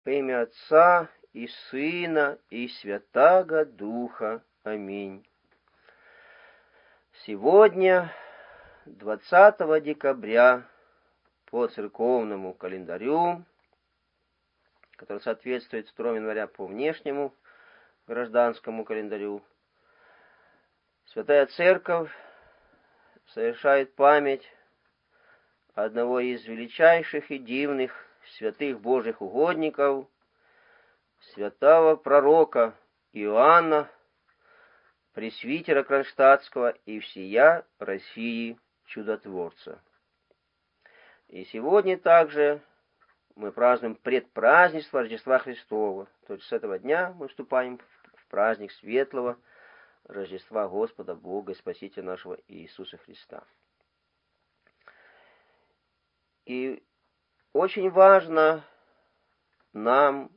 Во имя Отца и Сына и Святаго Духа. Аминь. Сегодня, 20 декабря, по церковному календарю, который соответствует 2 января по внешнему гражданскому календарю, Святая Церковь совершает память одного из величайших и дивных святых Божьих угодников, святого пророка Иоанна, пресвитера Кронштадтского и всея России чудотворца. И сегодня также мы празднуем предпразднество Рождества Христова. То есть с этого дня мы вступаем в праздник светлого Рождества Господа Бога и Спасителя нашего Иисуса Христа. И очень важно нам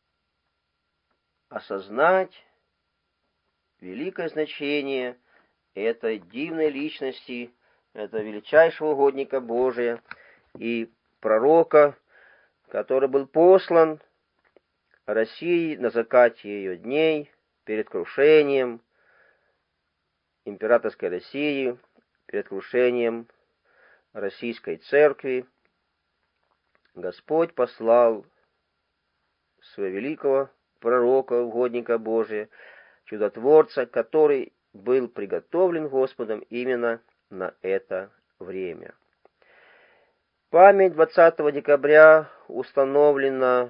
осознать великое значение этой дивной личности, этого величайшего угодника Божия и пророка, который был послан России на закате ее дней, перед крушением императорской России, перед крушением Российской Церкви. Господь послал своего великого пророка, угодника Божия, чудотворца, который был приготовлен Господом именно на это время. Память 20 декабря установлена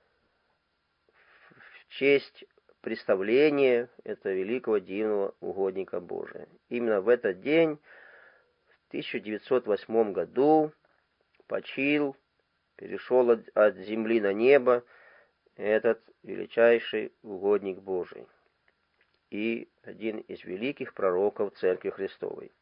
в честь представления этого великого дивного угодника Божия. Именно в этот день, в 1908 году, почил, перешел от земли на небо этот величайший угодник Божий и один из великих пророков Церкви Христовой.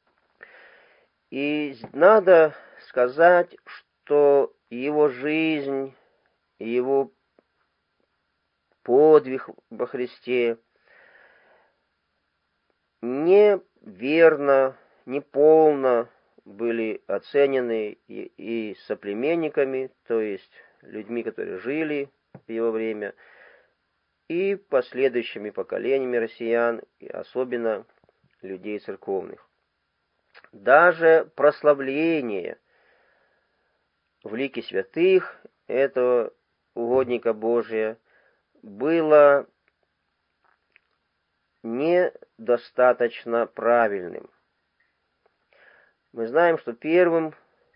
И надо сказать, что его жизнь, его подвиг во Христе неверно, неполно были оценены и соплеменниками, то есть людьми, которые жили в его время, и последующими поколениями россиян, и особенно людей церковных. Даже прославление в лике святых этого угодника Божия было недостаточно правильным. Мы знаем, что первым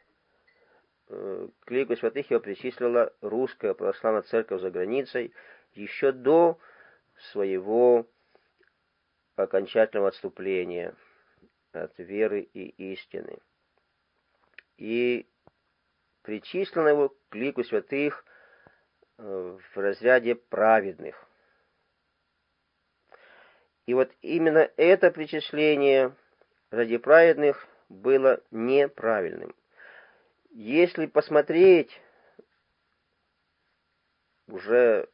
к лику святых его причислила русская православная церковь за границей еще до своего окончательного отступления от веры и истины. И причислено его к лику святых в разряде праведных. И вот именно это причисление ради праведных было неправильным. Если посмотреть уже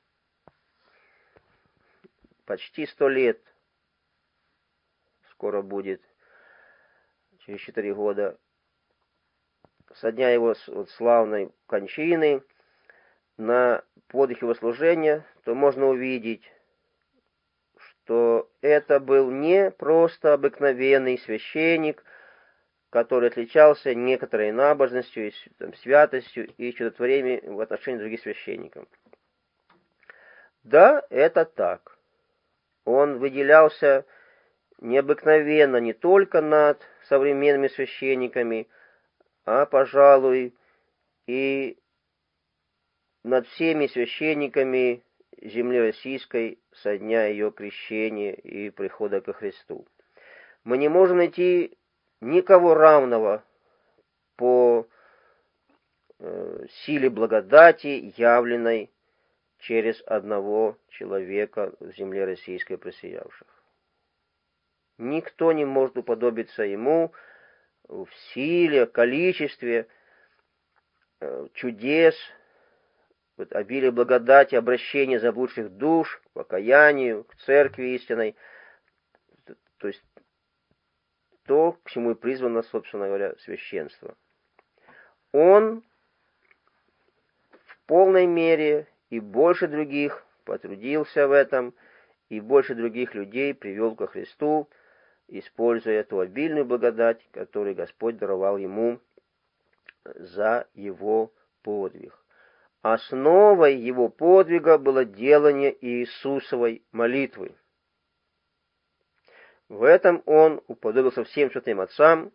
почти 100 лет, скоро будет, через 4 года, со дня его славной кончины, на подвиг его служения, то можно увидеть, что это был не просто обыкновенный священник, который отличался некоторой набожностью, святостью и чудотворением в отношении других священников. Да, это так. Он выделялся необыкновенно не только над современными священниками, а, пожалуй, и над всеми священниками земли российской со дня ее крещения и прихода ко Христу. Мы не можем найти никого равного по силе благодати, явленной через одного человека в земле российской просиявших. Никто не может уподобиться ему в силе, количестве чудес, обилие благодати, обращение заблудших душ к покаянию, к церкви истинной. То есть то, к чему и призвано, собственно говоря, священство. Он в полной мере и больше других потрудился в этом, и больше других людей привел ко Христу, используя ту обильную благодать, которую Господь даровал ему за его подвиг. Основой его подвига было делание Иисусовой молитвы. В этом он уподобился всем святым отцам.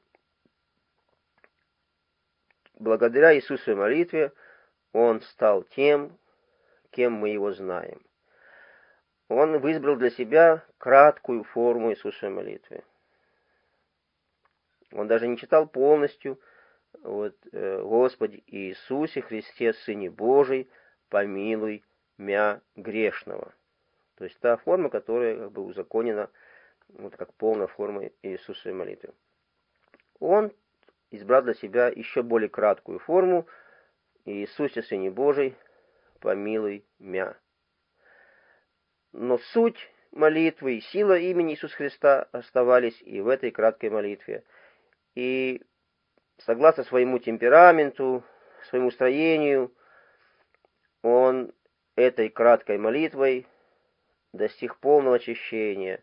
Благодаря Иисусовой молитве он стал тем, кем мы его знаем. Он выбрал для себя краткую форму Иисусовой молитвы. Он даже не читал полностью «Господи Иисусе Христе, Сыне Божий, помилуй мя грешного». То есть та форма, которая узаконена как полная форма Иисусовой молитвы. Он избрал для себя еще более краткую форму «Иисусе, Сыне Божий, помилуй мя». Но суть молитвы и сила имени Иисуса Христа оставались и в этой краткой молитве. И согласно своему темпераменту, своему строению, он этой краткой молитвой достиг полного очищения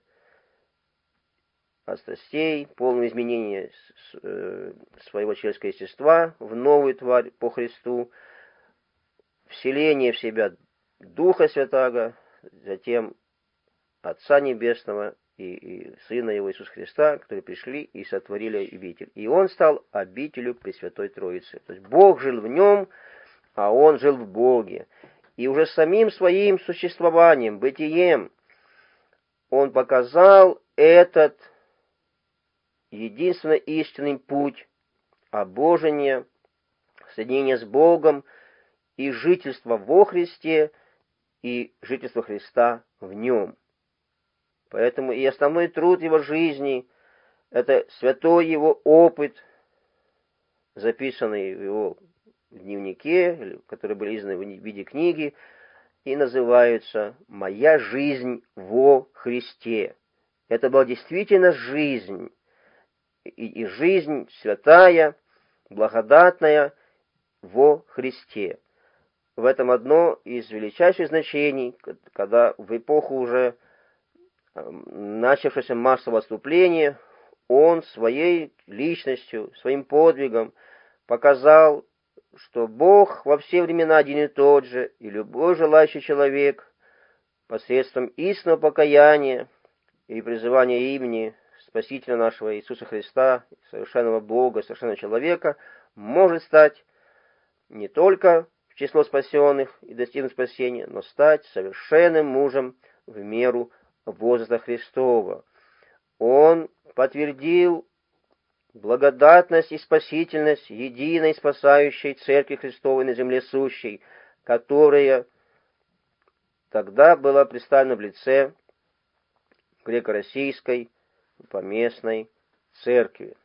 от страстей, полного изменения своего человеческого естества в новую тварь по Христу, вселение в себя Духа Святаго, затем Отца Небесного и Сына Его Иисуса Христа, которые пришли и сотворили обитель. И он стал обителью Пресвятой Троицы. То есть Бог жил в нем, а он жил в Боге. И уже самим своим существованием, бытием, он показал этот единственно истинный путь обожения, соединения с Богом и жительства во Христе, и жительства Христа в нем. Поэтому и основной труд его жизни — это святой его опыт, записанный в его дневнике, который был издан в виде книги, и называется «Моя жизнь во Христе». Это была действительно жизнь, и жизнь святая, благодатная во Христе. В этом одно из величайших значений, когда в эпоху уже начавшегося массового отступления он своей личностью, своим подвигом показал, что Бог во все времена один и тот же, и любой желающий человек посредством истинного покаяния и призывания имени Спасителя нашего Иисуса Христа, совершенного Бога, совершенного человека, может стать не только в число спасенных и достигнуть спасения, но стать совершенным мужем в меру возраста Христова. Он подтвердил благодатность и спасительность единой спасающей Церкви Христовой на земле сущей, которая тогда была представлена в лице греко-российской поместной церкви.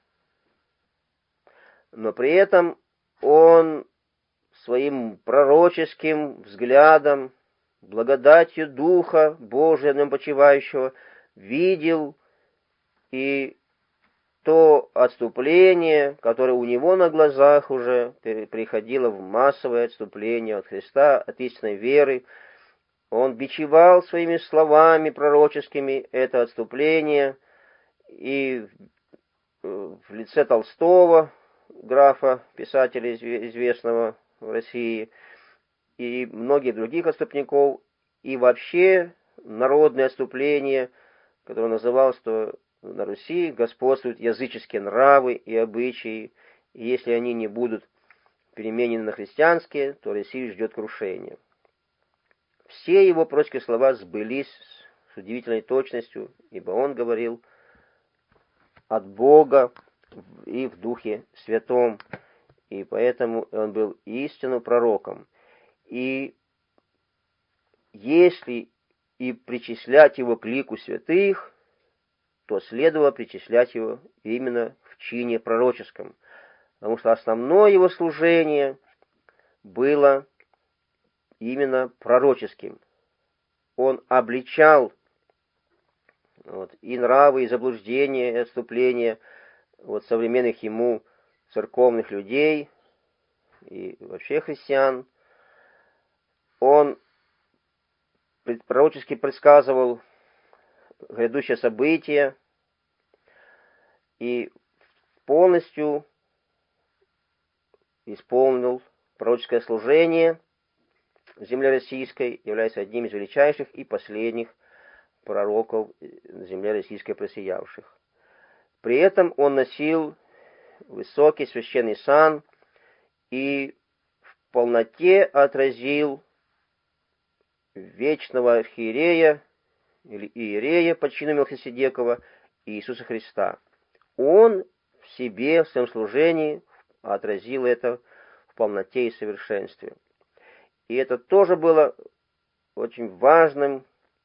Но при этом он своим пророческим взглядом, благодатью Духа Божия, на нем почивающего, видел и то отступление, которое у него на глазах уже приходило в массовое отступление от Христа, от истинной веры. Он бичевал своими словами пророческими это отступление, и в лице Толстого, графа, писателя известного в России, и многих других отступников, и вообще народное отступление, которое называлось, что на Руси господствуют языческие нравы и обычаи, и если они не будут переменены на христианские, то Россию ждет крушение. Все его пророческие слова сбылись с удивительной точностью, ибо он говорил от Бога и в Духе Святом, и поэтому он был истинным пророком. И если и причислять его к лику святых, то следовало причислять его именно в чине пророческом, потому что основное его служение было именно пророческим. Он обличал и нравы, и заблуждения, и отступления современных ему церковных людей и вообще христиан. Он пророчески предсказывал грядущее событие и полностью исполнил пророческое служение в земле российской, является одним из величайших и последних пророков на земле российской просиявших. При этом он носил высокий священный сан и в полноте отразил вечного архиерея или иерея по чину Мелхиседекова Иисуса Христа. Он в себе, в своем служении отразил это в полноте и совершенстве. И это тоже было очень важным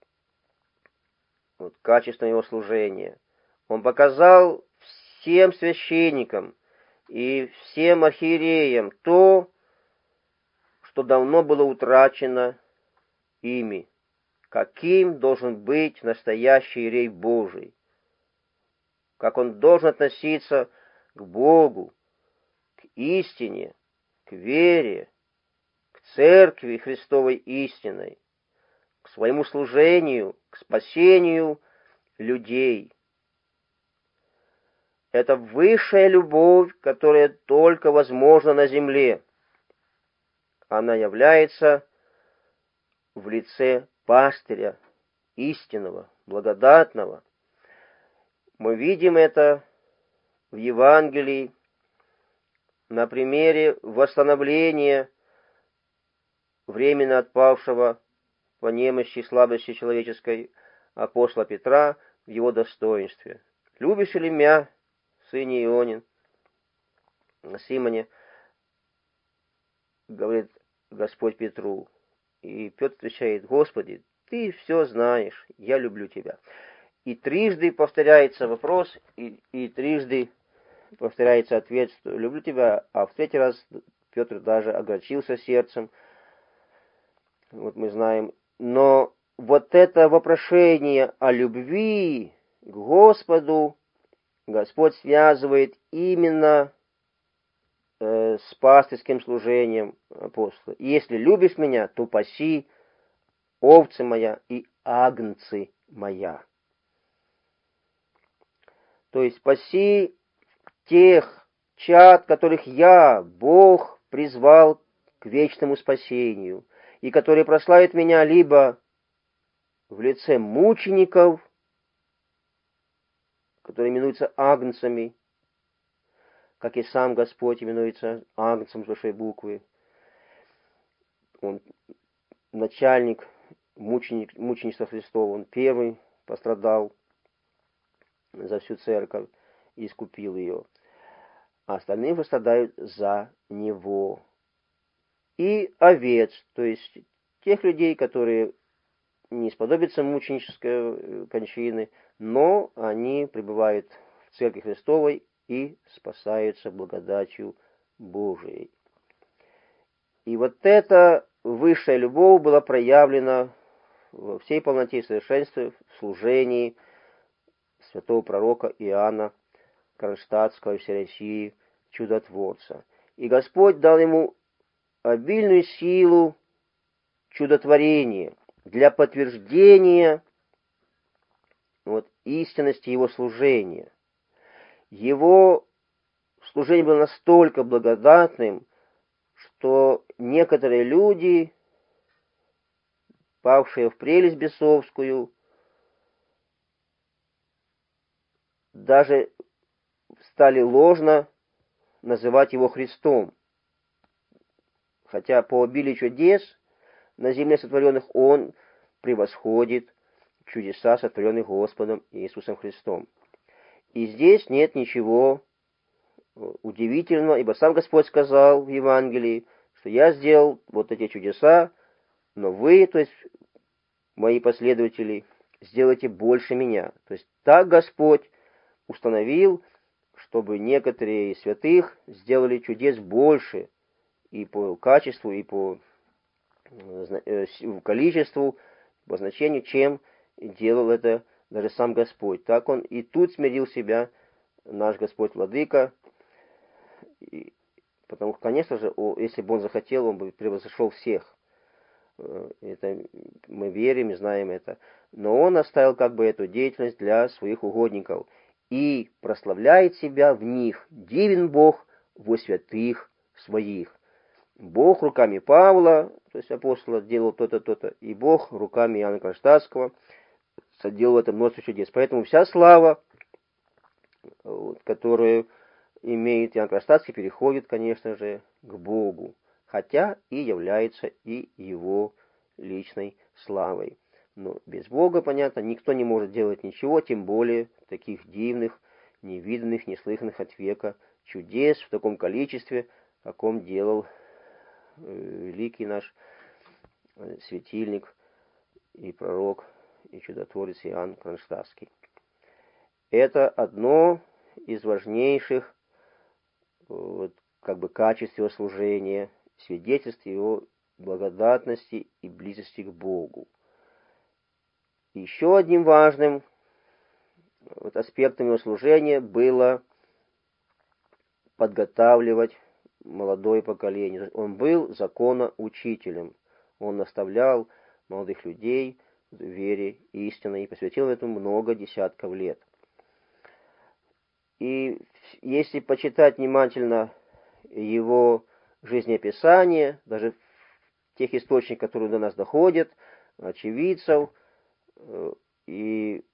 качеством его служения. Он показал всем священникам и всем архиереям то, что давно было утрачено ими, каким должен быть настоящий иерей Божий, как он должен относиться к Богу, к истине, к вере, к церкви Христовой истинной, к своему служению, к спасению людей. Это высшая любовь, которая только возможна на земле. Она является в лице пастыря истинного, благодатного. Мы видим это в Евангелии на примере восстановления временно отпавшего по немощи и слабости человеческой апостола Петра в его достоинстве. «Любишь ли мя, сыне Ионин?» Симоне говорит Господь Петру. И Петр отвечает: «Господи, Ты все знаешь, я люблю Тебя». И трижды повторяется вопрос, и трижды повторяется ответ, что люблю Тебя, а в третий раз Петр даже огорчился сердцем. Вот мы знаем. Но вот это вопрошение о любви к Господу Господь связывает именно с пастырским служением апостола. «Если любишь меня, то паси овцы моя и агнцы моя». То есть паси тех чад, которых я, Бог, призвал к вечному спасению, и которые прославят меня либо в лице мучеников, которые именуются агнцами, как и сам Господь именуется агнцем с большой буквы. Он начальник мученичества Христова, он первый пострадал за всю церковь и искупил ее. А остальные пострадают за него. И овец, то есть тех людей, которые не сподобятся мученической кончины, но они пребывают в Церкви Христовой и спасаются благодатью Божией. И вот эта высшая любовь была проявлена во всей полноте и совершенстве в служении святого пророка Иоанна Кронштадтского и всей России, чудотворца. И Господь дал ему обильную силу чудотворения для подтверждения истинности его служения. Его служение было настолько благодатным, что некоторые люди, павшие в прелесть бесовскую, даже стали ложно называть его Христом. Хотя по обилию чудес на земле сотворенных он превосходит чудеса, сотворенных Господом Иисусом Христом. И здесь нет ничего удивительного, ибо сам Господь сказал в Евангелии, что я сделал вот эти чудеса, но вы, то есть мои последователи, сделайте больше меня. То есть так Господь установил, чтобы некоторые из святых сделали чудес больше и по качеству, и по количеству, по значению, чем делал это даже сам Господь. Так он и тут смирил себя, наш Господь Владыка, потому что, конечно же, если бы он захотел, он бы превзошел всех. Это мы верим и знаем это. Но он оставил как бы эту деятельность для своих угодников и прославляет себя в них. Дивен Бог во святых своих. Бог руками Павла, то есть апостола, делал то-то, то-то, и Бог руками Иоанна Кронштадтского соделал в этом множество чудес. Поэтому вся слава, которую имеет Иоанн Кронштадтский, переходит, конечно же, к Богу, хотя и является и его личной славой. Но без Бога, понятно, никто не может делать ничего, тем более таких дивных, невиданных, неслыханных от века чудес в таком количестве, в каком делал великий наш светильник и пророк, и чудотворец Иоанн Кронштадтский. Это одно из важнейших как бы качеств его служения, свидетельств его благодатности и близости к Богу. Еще одним важным аспектом его служения было подготавливать молодое поколение. Он был законоучителем. Он наставлял молодых людей в вере истинной и посвятил этому много десятков лет. И если почитать внимательно его жизнеописание, даже в тех источниках, которые до нас доходят, очевидцев и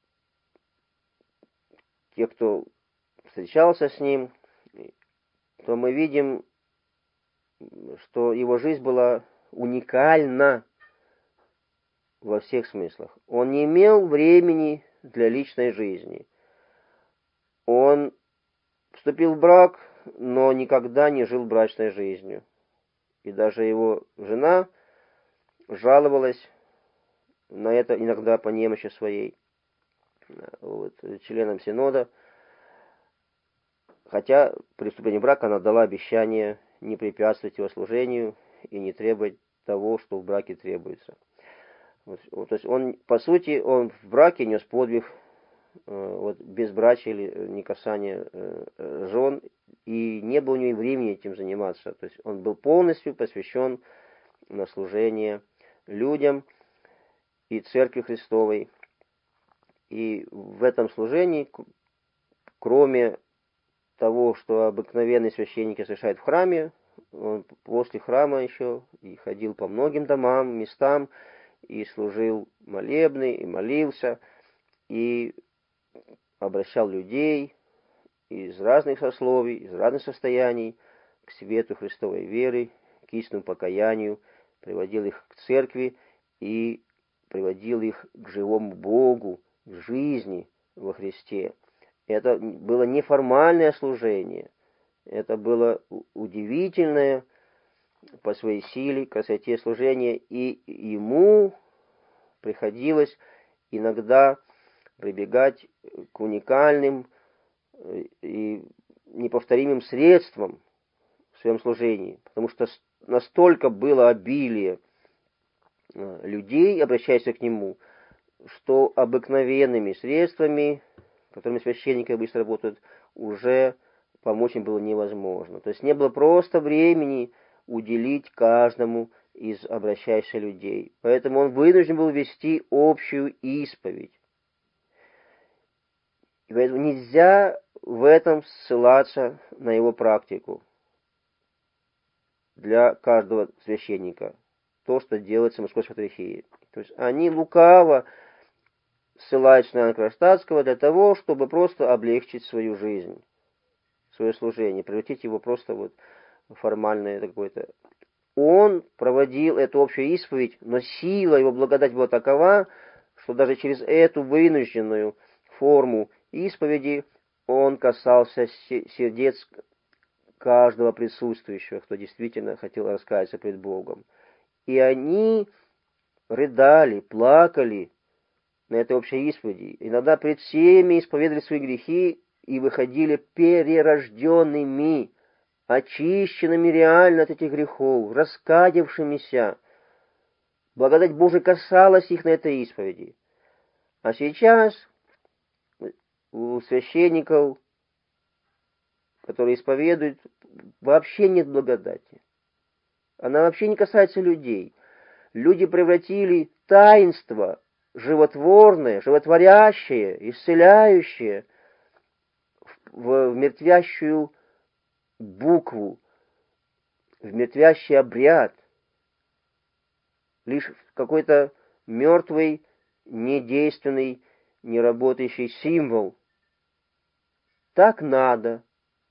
тех, кто встречался с ним, то мы видим, что его жизнь была уникальна во всех смыслах. Он не имел времени для личной жизни. Он вступил в брак, но никогда не жил брачной жизнью. И даже его жена жаловалась на это иногда по немощи своей членам Синода. Хотя при вступлении в брак она дала обещание не препятствовать его служению и не требовать того, что в браке требуется. То есть он, по сути, он в браке нес подвиг безбрачия или не касания жен, и не было у него времени этим заниматься. То есть он был полностью посвящен на служение людям и Церкви Христовой. И в этом служении, кроме того, что обыкновенные священники совершают в храме, он после храма еще и ходил по многим домам, местам, и служил молебны, и молился, и обращал людей из разных сословий, из разных состояний к свету Христовой веры, к истинному покаянию, приводил их к церкви и приводил их к живому Богу, к жизни во Христе. Это было неформальное служение, это было удивительное по своей силе, красоте служение, и ему приходилось иногда прибегать к уникальным и неповторимым средствам в своем служении, потому что настолько было обилие людей, обращающихся к нему, что обыкновенными средствами, которыми священники обычно работают, уже помочь им было невозможно. То есть не было просто времени уделить каждому из обращающихся людей. Поэтому он вынужден был вести общую исповедь. И поэтому нельзя в этом ссылаться на его практику для каждого священника. То, что делается в Московской Патриархии. То есть они лукаво ссылаются на Иоанна Кронштадтского для того, чтобы просто облегчить свою жизнь, свое служение, превратить его просто в формальное какое-то. Он проводил эту общую исповедь, но сила его благодать была такова, что даже через эту вынужденную форму исповеди он касался сердец каждого присутствующего, кто действительно хотел раскаяться пред Богом. И они рыдали, плакали на этой общей исповеди. Иногда пред всеми исповедовали свои грехи и выходили перерожденными, очищенными реально от этих грехов, раскаявшимися. Благодать Божия касалась их на этой исповеди. А сейчас у священников, которые исповедуют, вообще нет благодати. Она вообще не касается людей. Люди превратили таинство животворное, животворящее, исцеляющее в мертвящую букву, в мертвящий обряд. Лишь какой-то мертвый, недейственный, неработающий символ. Так надо.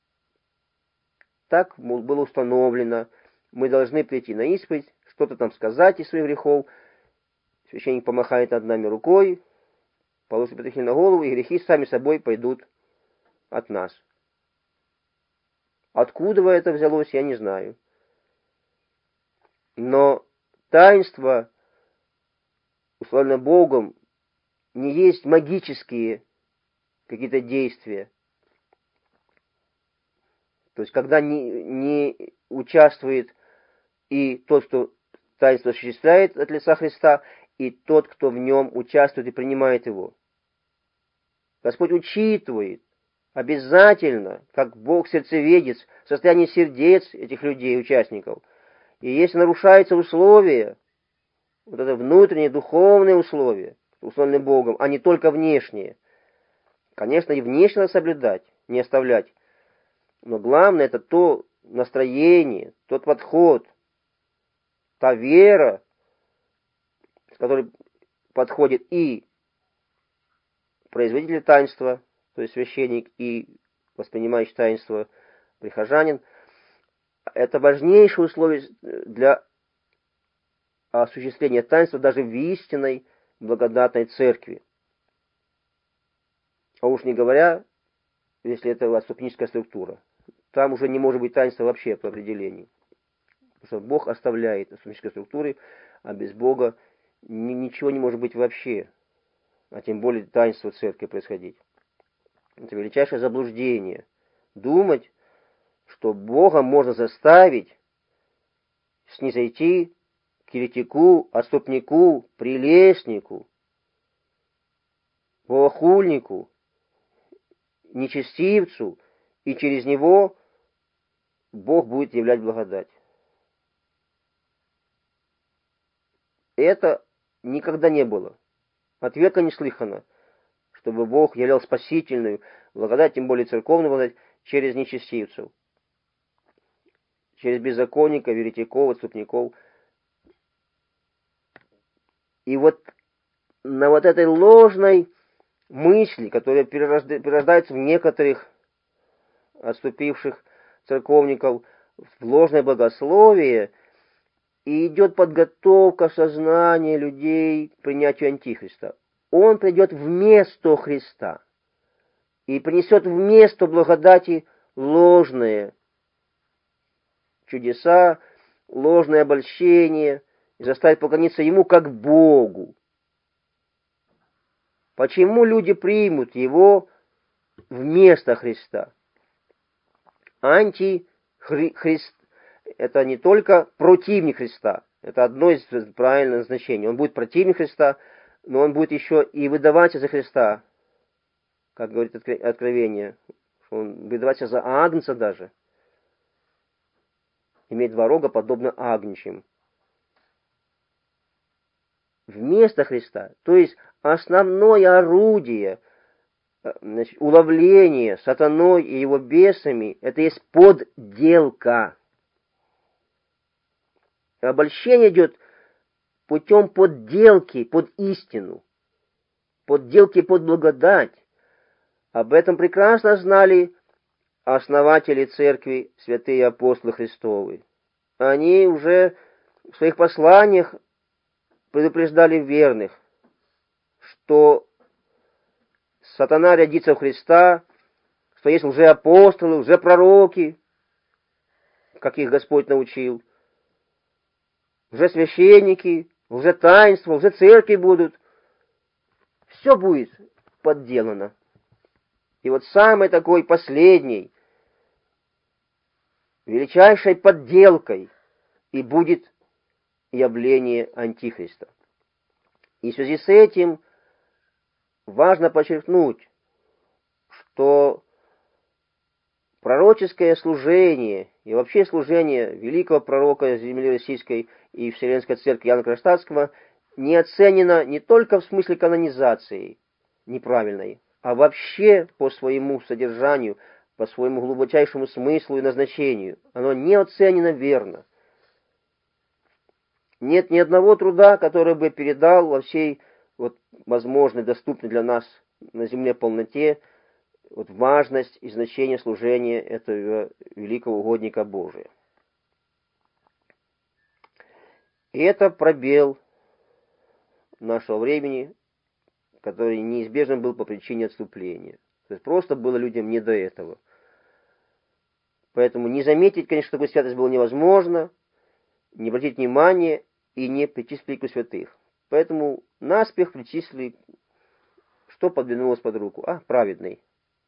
Так было установлено. Мы должны прийти на исповедь, что-то там сказать из своих грехов. Священник помахает над нами рукой, положит петрохиль на голову, и грехи сами собой пойдут от нас. Откуда это взялось, я не знаю. Но таинство, условно Богом, не есть магические какие-то действия. То есть, когда не участвует и тот, кто таинство осуществляет от лица Христа, и тот, кто в нем участвует и принимает его. Господь учитывает обязательно, как Бог-сердцеведец, состояние сердец этих людей, участников. И если нарушаются условия, вот это внутренние духовные условия, условленные Богом, а не только внешние, конечно, и внешне надо соблюдать, не оставлять. Но главное это то настроение, тот подход, та вера, с которой подходит и производитель таинства, то есть священник, и воспринимающий таинство прихожанин. Это важнейшее условие для осуществления таинства даже в истинной благодатной церкви. А уж не говоря, если это отступническая структура. Там уже не может быть таинства вообще по определению. Потому что Бог оставляет отступнические структуры, а без Бога ничего не может быть вообще. А тем более таинство церкви происходить. Это величайшее заблуждение. Думать, что Бога можно заставить снизойти к еретику, отступнику, прелестнику, богохульнику, нечестивцу, и через него Бог будет являть благодать. Это никогда не было. От века не слыхано, чтобы Бог являл спасительную благодать, тем более церковную благодать, через нечестивцев, через беззаконников, еретиков, отступников. И вот на вот этой ложной мысли, которая перерождается в некоторых отступивших церковников, в ложное богословие, и идет подготовка сознания людей к принятию Антихриста. Он придет вместо Христа и принесет вместо благодати ложные чудеса, ложное обольщение, и заставит поклониться Ему как Богу. Почему люди примут Его вместо Христа? Антихрист – это не только противник Христа, это одно из правильных значений. Он будет противник Христа, но он будет еще и выдаваться за Христа, как говорит Откровение, что он выдаваться за агнца даже. Иметь два рога, подобно агнчим. Вместо Христа, то есть основное орудие уловления сатаной и его бесами, это есть подделка. Обольщение идет путем подделки под истину, подделки под благодать. Об этом прекрасно знали основатели церкви, святые апостолы Христовы. Они уже в своих посланиях предупреждали верных, что сатана рядится в Христа, что есть лжеапостолы, лжепророки, как их Господь научил, лжесвященники, лжетаинства, лжецеркви будут. Все будет подделано. И вот самой такой последней, величайшей подделкой и будет явление Антихриста. И в связи с этим важно подчеркнуть, что пророческое служение и вообще служение великого пророка земли российской и Вселенской Церкви Иоанна Кронштадтского не оценено не только в смысле канонизации неправильной, а вообще по своему содержанию, по своему глубочайшему смыслу и назначению. Оно не оценено верно. Нет ни одного труда, который бы передал во всей возможной, доступной для нас на земле полноте важность и значение служения этого великого угодника Божия. И это пробел нашего времени, который неизбежен был по причине отступления. То есть просто было людям не до этого. Поэтому не заметить, конечно, такую святость было невозможно, не обратить внимания и не причислить к лику святых. Поэтому наспех причислили, что подвинулось под руку. Праведный.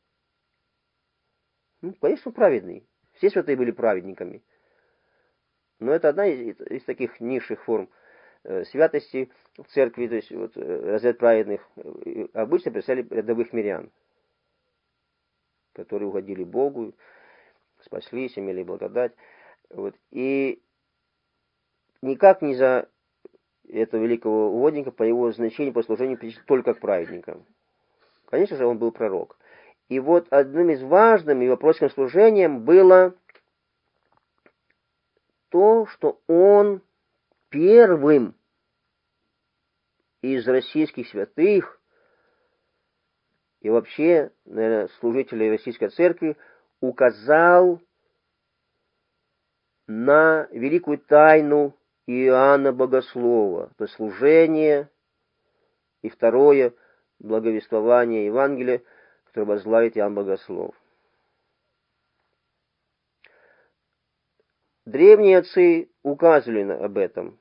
Конечно, праведный. Все святые были праведниками. Но это одна из таких низших форм святости в церкви, то есть разряд праведных. Обычно представляли рядовых мирян, которые угодили Богу, спаслись, имели благодать. И никак не за этого великого угодника по его значению, по служению причислить только к праведникам. Конечно же, он был пророк. И одним из важным и вопросным служением было то, что он первым из российских святых и вообще, наверное, служителей Российской Церкви указал на великую тайну Иоанна Богослова, то есть служение и второе благовествование Евангелия, которое возглавит Иоанн Богослов. Древние отцы указывали об этом,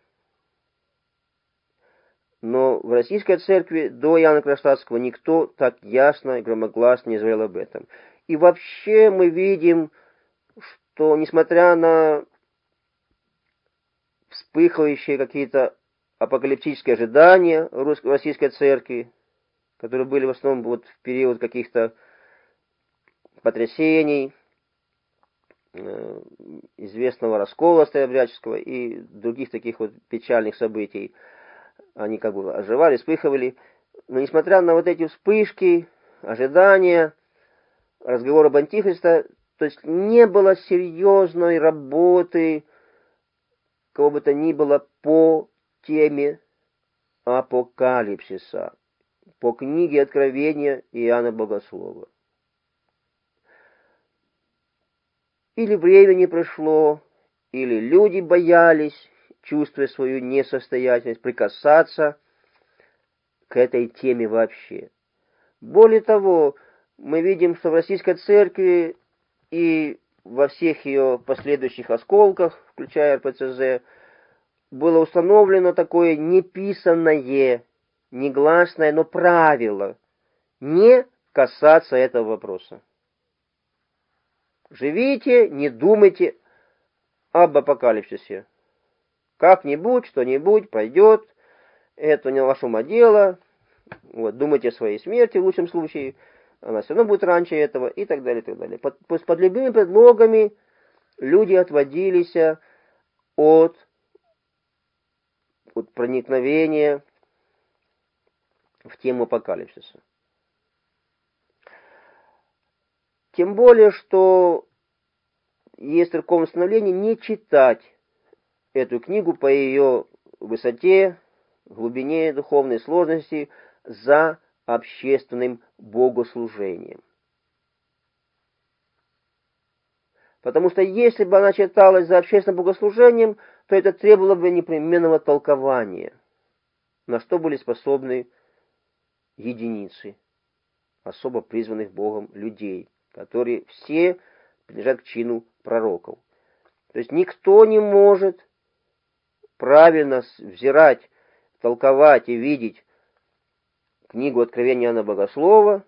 но в Российской Церкви до Иоанна Кронштадтского никто так ясно и громогласно не заявил об этом. И вообще мы видим, что несмотря на вспыхивающие какие-то апокалиптические ожидания Российской Церкви, которые были в основном в период каких-то потрясений, известного раскола старообрядческого и других таких печальных событий, они оживали, вспыхивали. Но несмотря на эти вспышки, ожидания, разговоры об Антихриста, то есть не было серьезной работы кого бы то ни было по теме апокалипсиса, по книге Откровения Иоанна Богослова. Или время не пришло, или люди боялись, чувствуя свою несостоятельность, прикасаться к этой теме вообще. Более того, мы видим, что в Российской Церкви и во всех ее последующих осколках, включая РПЦЗ, было установлено такое неписанное, негласное, но правило не касаться этого вопроса. Живите, не думайте об апокалипсисе. Как-нибудь, что-нибудь пройдет, это не ваше ума дело, думайте о своей смерти в лучшем случае, она все равно будет раньше этого, и так далее, и так далее. Под любыми предлогами люди отводились от проникновения в тему апокалипсиса. Тем более, что есть церковное установление не читать эту книгу по ее высоте, глубине духовной сложности за общественным богослужением. Потому что если бы она читалась за общественным богослужением, то это требовало бы непременного толкования, на что были способны единицы, особо призванных Богом людей, которые все принадлежат к чину пророков. То есть никто не может правильно взирать, толковать и видеть книгу Откровения Иоанна Богослова,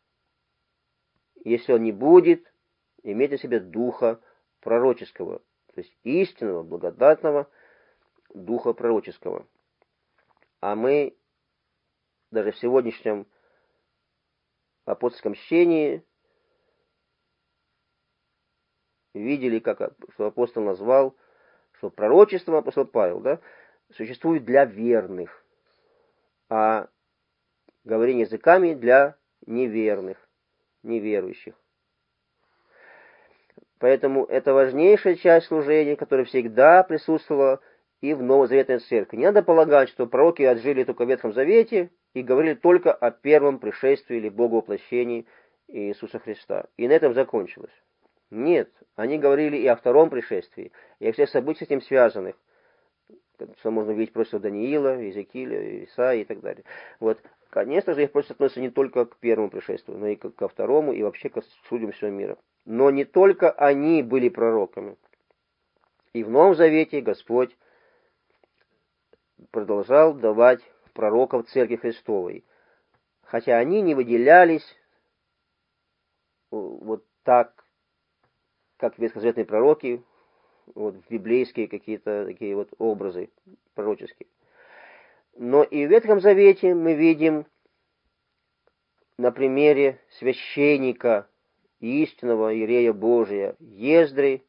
если он не будет иметь о себе духа пророческого, то есть истинного, благодатного духа пророческого. А мы даже в сегодняшнем апостольском чтении видели, что апостол назвал, что пророчество, апостол Павел, да, существует для верных, а говорение языками для неверных, неверующих. Поэтому это важнейшая часть служения, которая всегда присутствовала и в Новозаветной церкви. Не надо полагать, что пророки отжили только в Ветхом Завете и говорили только о первом пришествии или Боговоплощении Иисуса Христа. И на этом закончилось. Нет, они говорили и о втором пришествии, и о всех событиях с этим связанных, что можно видеть просто Даниила, Иезекииля, Исаии и так далее. Вот. Конечно же, их просьба относится не только к первому пришествию, но и ко второму, и вообще к судьям всего мира. Но не только они были пророками. И в Новом Завете Господь продолжал давать пророков Церкви Христовой. Хотя они не выделялись вот так, как ветхозаветные пророки, вот библейские какие-то такие вот образы пророческие. Но и в Ветхом Завете мы видим на примере священника, истинного иерея Божия Ездры,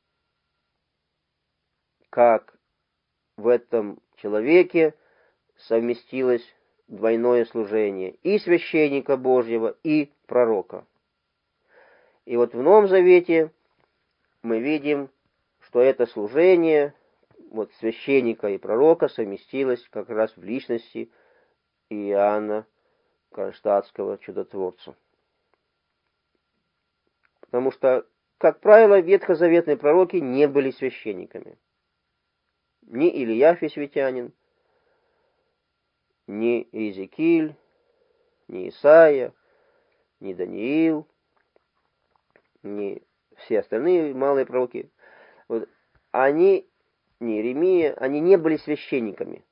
как в этом человеке совместилось двойное служение и священника Божьего, и пророка. И вот в Новом Завете мы видим, что это служение вот священника и пророка совместилось как раз в личности Иоанна Кронштадтского чудотворца. Потому что, как правило, ветхозаветные пророки не были священниками. Ни Илья Фесвитянин, ни Иезекииль, ни Исаия, ни Даниил, ни все остальные малые пророки, вот, они, ни Иеремия, они не были священниками.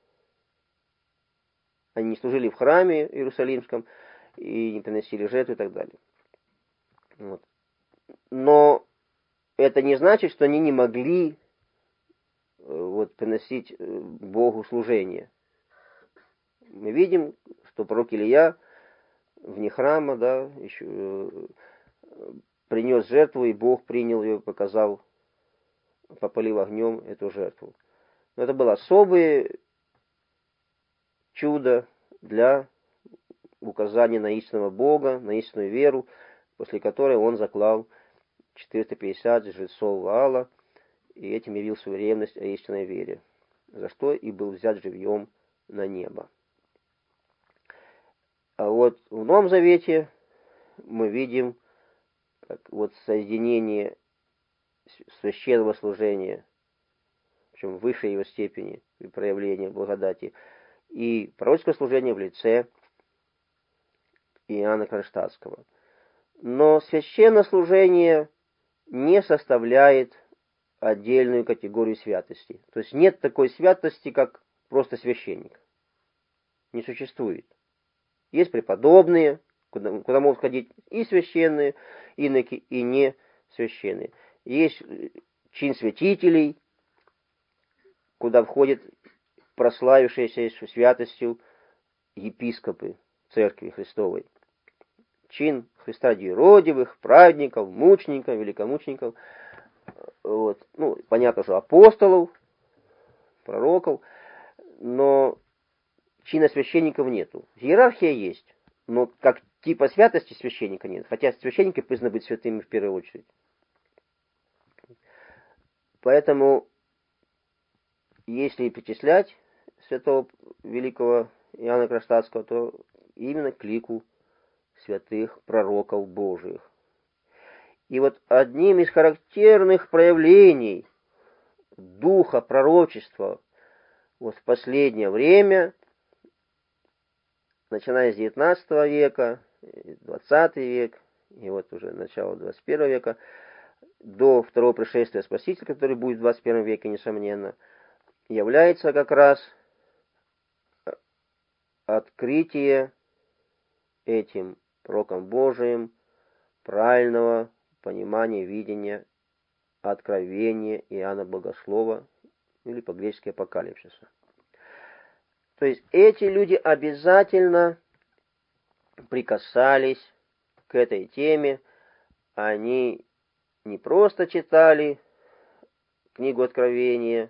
Они не служили в храме Иерусалимском и не приносили жертвы и так далее. Вот. Но это не значит, что они не могли вот, приносить Богу служение. Мы видим, что пророк Илья вне храма, да, еще принес жертву, и Бог принял ее, показал, попалил огнем эту жертву. Но это было особое чудо для указания на истинного Бога, на истинную веру, после которой он заклал 450 жрецов Ваала, и этим явил свою ревность о истинной вере, за что и был взят живьем на небо. А вот в Новом Завете мы видим как вот соединение священного служения, причем в высшей его степени и проявления благодати, и пророческое служение в лице Иоанна Кронштадтского. Но священнослужение не составляет отдельную категорию святости. То есть нет такой святости, как просто священник. Не существует. Есть преподобные, куда могут ходить и священные иноки, и не священные. Есть чин святителей, куда входят прославившиеся святостью епископы Церкви Христовой. Чин Христа Диеродивых, праведников, мучеников, великомучеников. Вот. Ну, понятно, что апостолов, пророков, но чина священников нету. Иерархия есть, но как типа святости священника нет, хотя священники признаны быть святыми в первую очередь. Поэтому, если причислять святого великого Иоанна Кронштадтского, то именно к лику святых пророков Божиих. И вот одним из характерных проявлений духа пророчества вот в последнее время, начиная с 19 века, 20 век, и вот уже начало 21 века, до второго пришествия Спасителя, который будет в 21 веке, несомненно, является как раз открытие этим пророком Божиим правильного понимания, видения, откровения Иоанна Богослова, или по-гречески апокалипсиса. То есть эти люди обязательно прикасались к этой теме, они не просто читали книгу Откровения,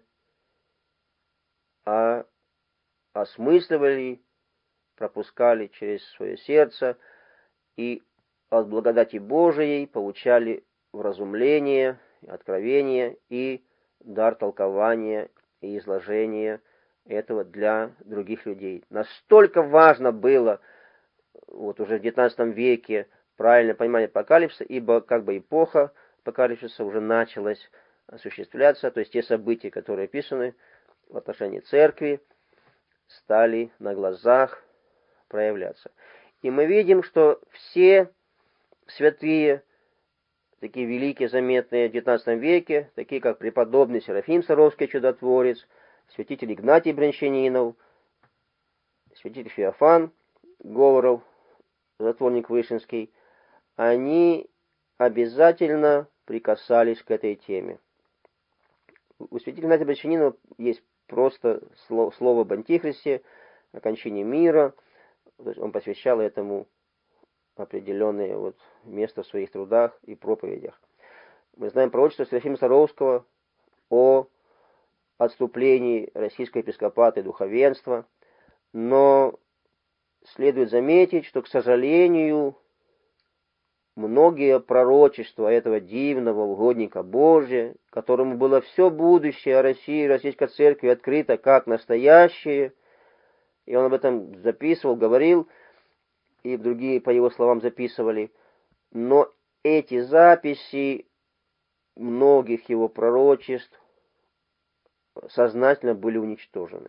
а осмысливали, пропускали через свое сердце и от благодати Божией получали вразумление, откровение и дар толкования и изложения этого для других людей. Настолько важно было вот уже в XIX веке правильное понимание апокалипсиса, ибо как бы эпоха апокалипсиса уже началась осуществляться, то есть те события, которые описаны в отношении церкви, стали на глазах проявляться. И мы видим, что все святые, такие великие, заметные в XIX веке, такие как преподобный Серафим Саровский чудотворец, святитель Игнатий Брянчанинов, святитель Феофан Говоров, затворник Вышинский, они обязательно прикасались к этой теме. У святителя Игнатия Брянчанинова есть просто слово об Антихристе, о кончине мира. То есть он посвящал этому определенное вот место в своих трудах и проповедях. Мы знаем пророчество Серафима Саровского о отступлении российского епископата и духовенства, но следует заметить, что, к сожалению, многие пророчества этого дивного угодника Божия, которому было все будущее о России и российской церкви открыто как настоящее, и он об этом записывал, говорил, и другие, по его словам, записывали, но эти записи многих его пророчеств сознательно были уничтожены.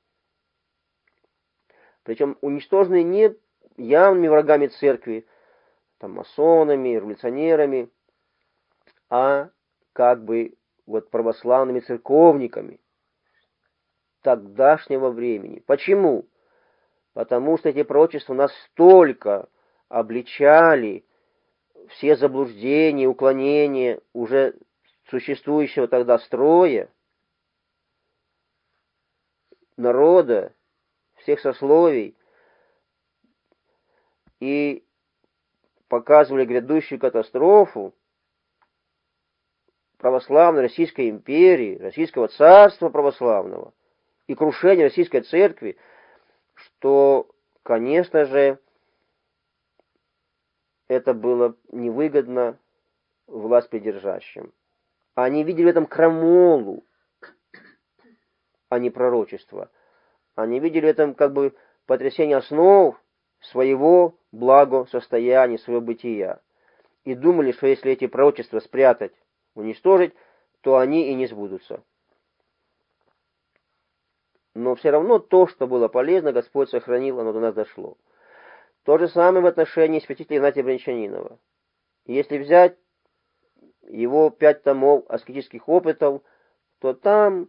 Причем уничтожены не явными врагами церкви, там, масонами, революционерами, а как бы вот православными церковниками тогдашнего времени. Почему? Потому что эти пророчества настолько обличали все заблуждения, уклонения уже существующего тогда строя, народа, всех сословий, и показывали грядущую катастрофу православной Российской империи, Российского царства православного и крушение Российской церкви, что, конечно же, это было невыгодно власть придержащим. Они видели в этом крамолу, а не пророчество. Они видели в этом как бы потрясение основ своего благосостояния, своего бытия. И думали, что если эти пророчества спрятать, уничтожить, то они и не сбудутся. Но все равно то, что было полезно, Господь сохранил, оно до нас дошло. То же самое в отношении святителя Игнатия Брянчанинова. Если взять его 5 томов аскетических опытов, то там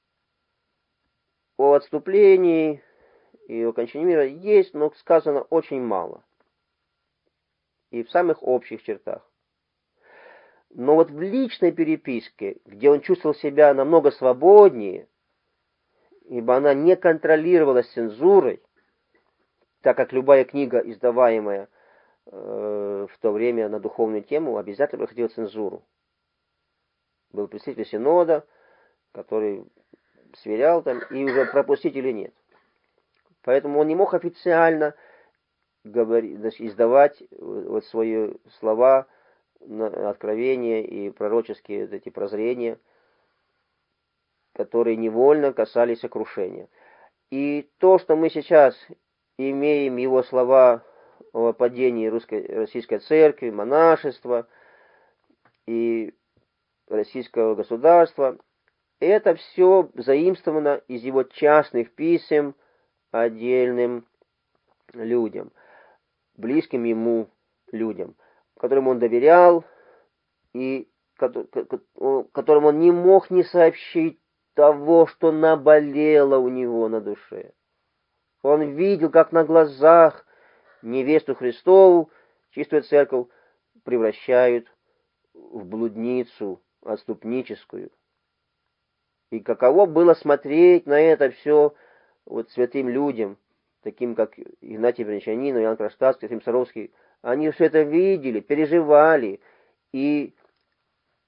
о отступлении и о кончине мира есть, но сказано очень мало. И в самых общих чертах. Но вот в личной переписке, где он чувствовал себя намного свободнее, ибо она не контролировалась цензурой, так как любая книга, издаваемая в то время на духовную тему, обязательно проходила цензуру. Был представитель синода, который сверял там, и уже пропустить или нет. Поэтому он не мог официально издавать вот свои слова, откровения и пророческие вот эти прозрения, которые невольно касались сокрушения. И то, что мы сейчас имеем его слова о падении российской церкви, монашества и российского государства, это все заимствовано из его частных писем отдельным людям, близким ему людям, которым он доверял и которым он не мог не сообщить того, что наболело у него на душе. Он видел, как на глазах невесту Христову, чистую церковь, превращают в блудницу отступническую. И каково было смотреть на это все вот святым людям, таким как Игнатий Брянчанинов, Иоанн Кронштадтский, Серафим Саровский. Они все это видели, переживали и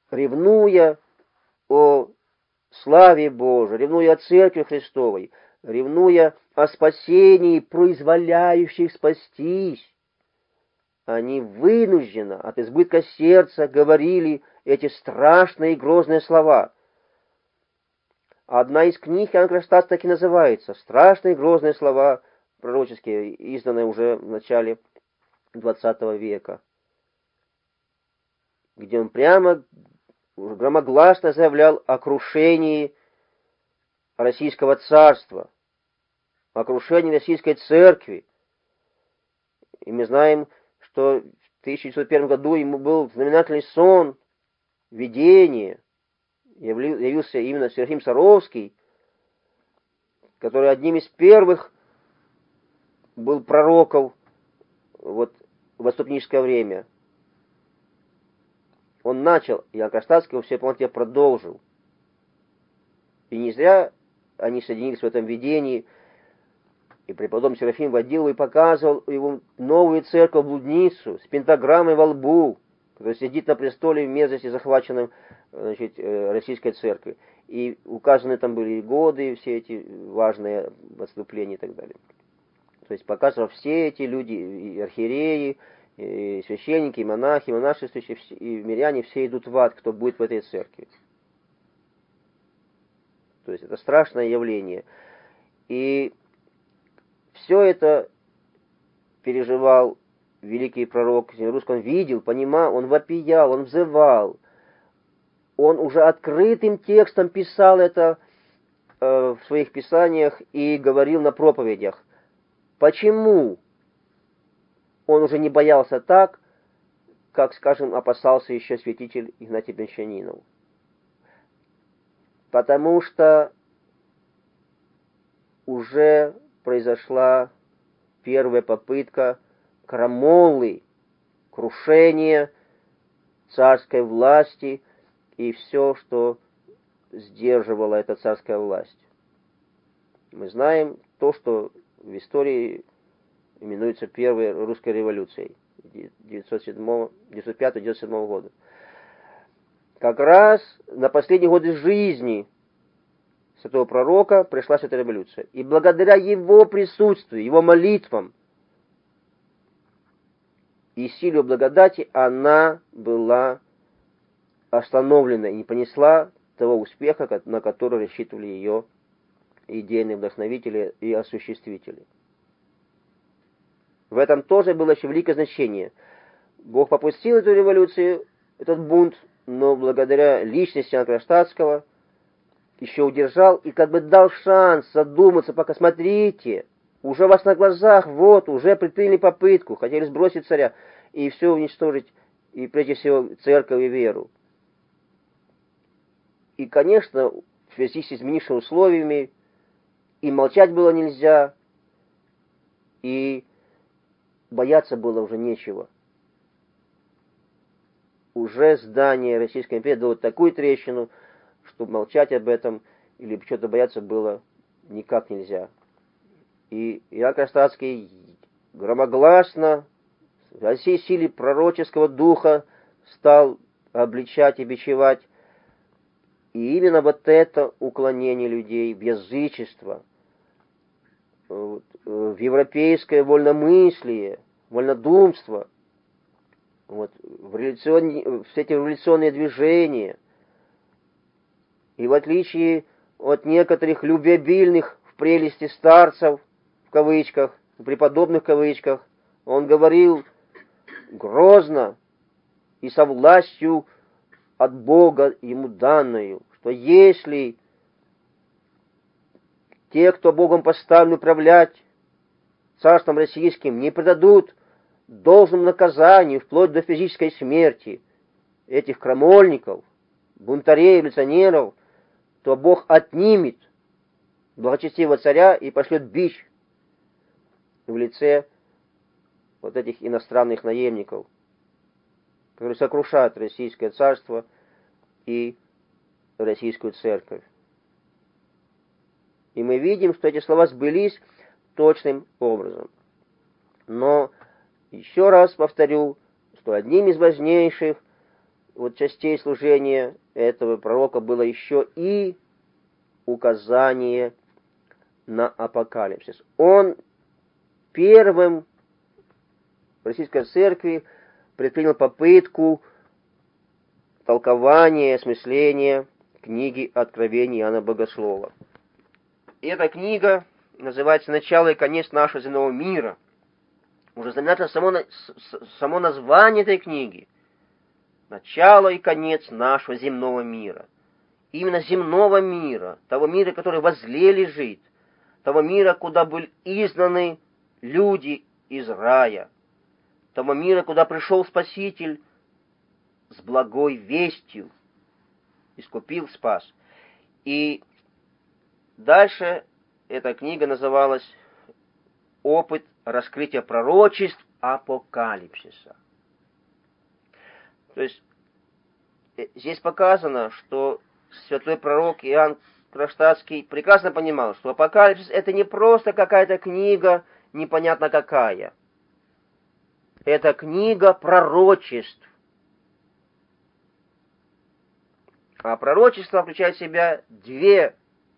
ревнуя о славе Божией, ревнуя о Церкви Христовой, ревнуя о спасении, произволяющих спастись, они вынужденно, от избытка сердца, говорили эти страшные и грозные слова. Одна из книг Иоанна Кронштадта так и называется «Страшные и грозные слова пророческие», изданные уже в начале XX века, где он прямо громогласно заявлял о крушении Российского царства, о крушении Российской Церкви. И мы знаем, что в 1901 году ему был знаменательный сон, видение. Явился именно Серафим Саровский, который одним из первых был пророков вот, в отступническое время. Он начал, и Иоанн Кронштадтский во всей полноте продолжил. И не зря они соединились в этом видении, и преподобный Серафим водил и показывал его новую церковь-блудницу с пентаграммой во лбу, которая сидит на престоле в мерзости, захваченном, значит, Российской Церкви. И указаны там были и годы, и все эти важные отступления и так далее. То есть показывал все эти люди, и архиереи, и священники, и монахи, и монашествующие, и миряне, все идут в ад, кто будет в этой церкви. То есть это страшное явление. И все это переживал великий пророк русский, он видел, понимал, он вопиял, он взывал. Он уже открытым текстом писал это в своих писаниях и говорил на проповедях. Почему он уже не боялся так, как, скажем, опасался еще святитель Игнатий Брянчанинов? Потому что уже произошла первая попытка крамолы, крушения царской власти и все, что сдерживала эта царская власть. Мы знаем то, что в истории именуется Первой русской революцией 1905-1997 года. Как раз на последние годы жизни святого пророка пришлась эта революция. И благодаря его присутствию, его молитвам и силе благодати она была остановлена и не понесла того успеха, на который рассчитывали ее идейные вдохновители и осуществители. В этом тоже было еще великое значение. Бог попустил эту революцию, этот бунт, но благодаря личности Иоанна Кронштадтского еще удержал и как бы дал шанс задуматься, пока смотрите, уже у вас на глазах, вот, уже предприняли попытку, хотели сбросить царя и все уничтожить, и прежде всего церковь и веру. И, конечно, в связи с изменившими условиями и молчать было нельзя, и бояться было уже нечего. Уже здание Российской империи дало такую трещину, что молчать об этом или что-то бояться было никак нельзя. И Иоанн Кронштадтский громогласно, во всей силе пророческого духа стал обличать и бичевать. И именно вот это уклонение людей в язычество, в европейское вольномыслие, вольнодумство, вот, все эти революционные движения, и в отличие от некоторых любвеобильных в прелести старцев, в кавычках, преподобных в кавычках, он говорил грозно и со властью от Бога ему данную, что если те, кто Богом поставлен управлять царством российским, не предадут должному наказанию, вплоть до физической смерти, этих крамольников, бунтарей, революционеров, то Бог отнимет благочестивого царя и пошлет бич в лице вот этих иностранных наемников, которые сокрушают российское царство и российскую церковь. И мы видим, что эти слова сбылись точным образом. Но еще раз повторю, что одним из важнейших вот частей служения этого пророка было еще и указание на апокалипсис. Он первым в Российской Церкви предпринял попытку толкования, осмысления книги Откровения Иоанна Богослова. И эта книга называется «Начало и конец нашего земного мира». Уже знаменательно само название этой книги. Начало и конец нашего земного мира. Именно земного мира, того мира, который возле лежит, того мира, куда были изгнаны люди из рая, того мира, куда пришел Спаситель с благой вестью, искупил, спас. И дальше эта книга называлась «Опыт раскрытия пророчеств апокалипсиса». То есть здесь показано, что святой пророк Иоанн Кронштадтский прекрасно понимал, что апокалипсис — это не просто какая-то книга, непонятно какая. Это книга пророчеств. А пророчество включает в себя две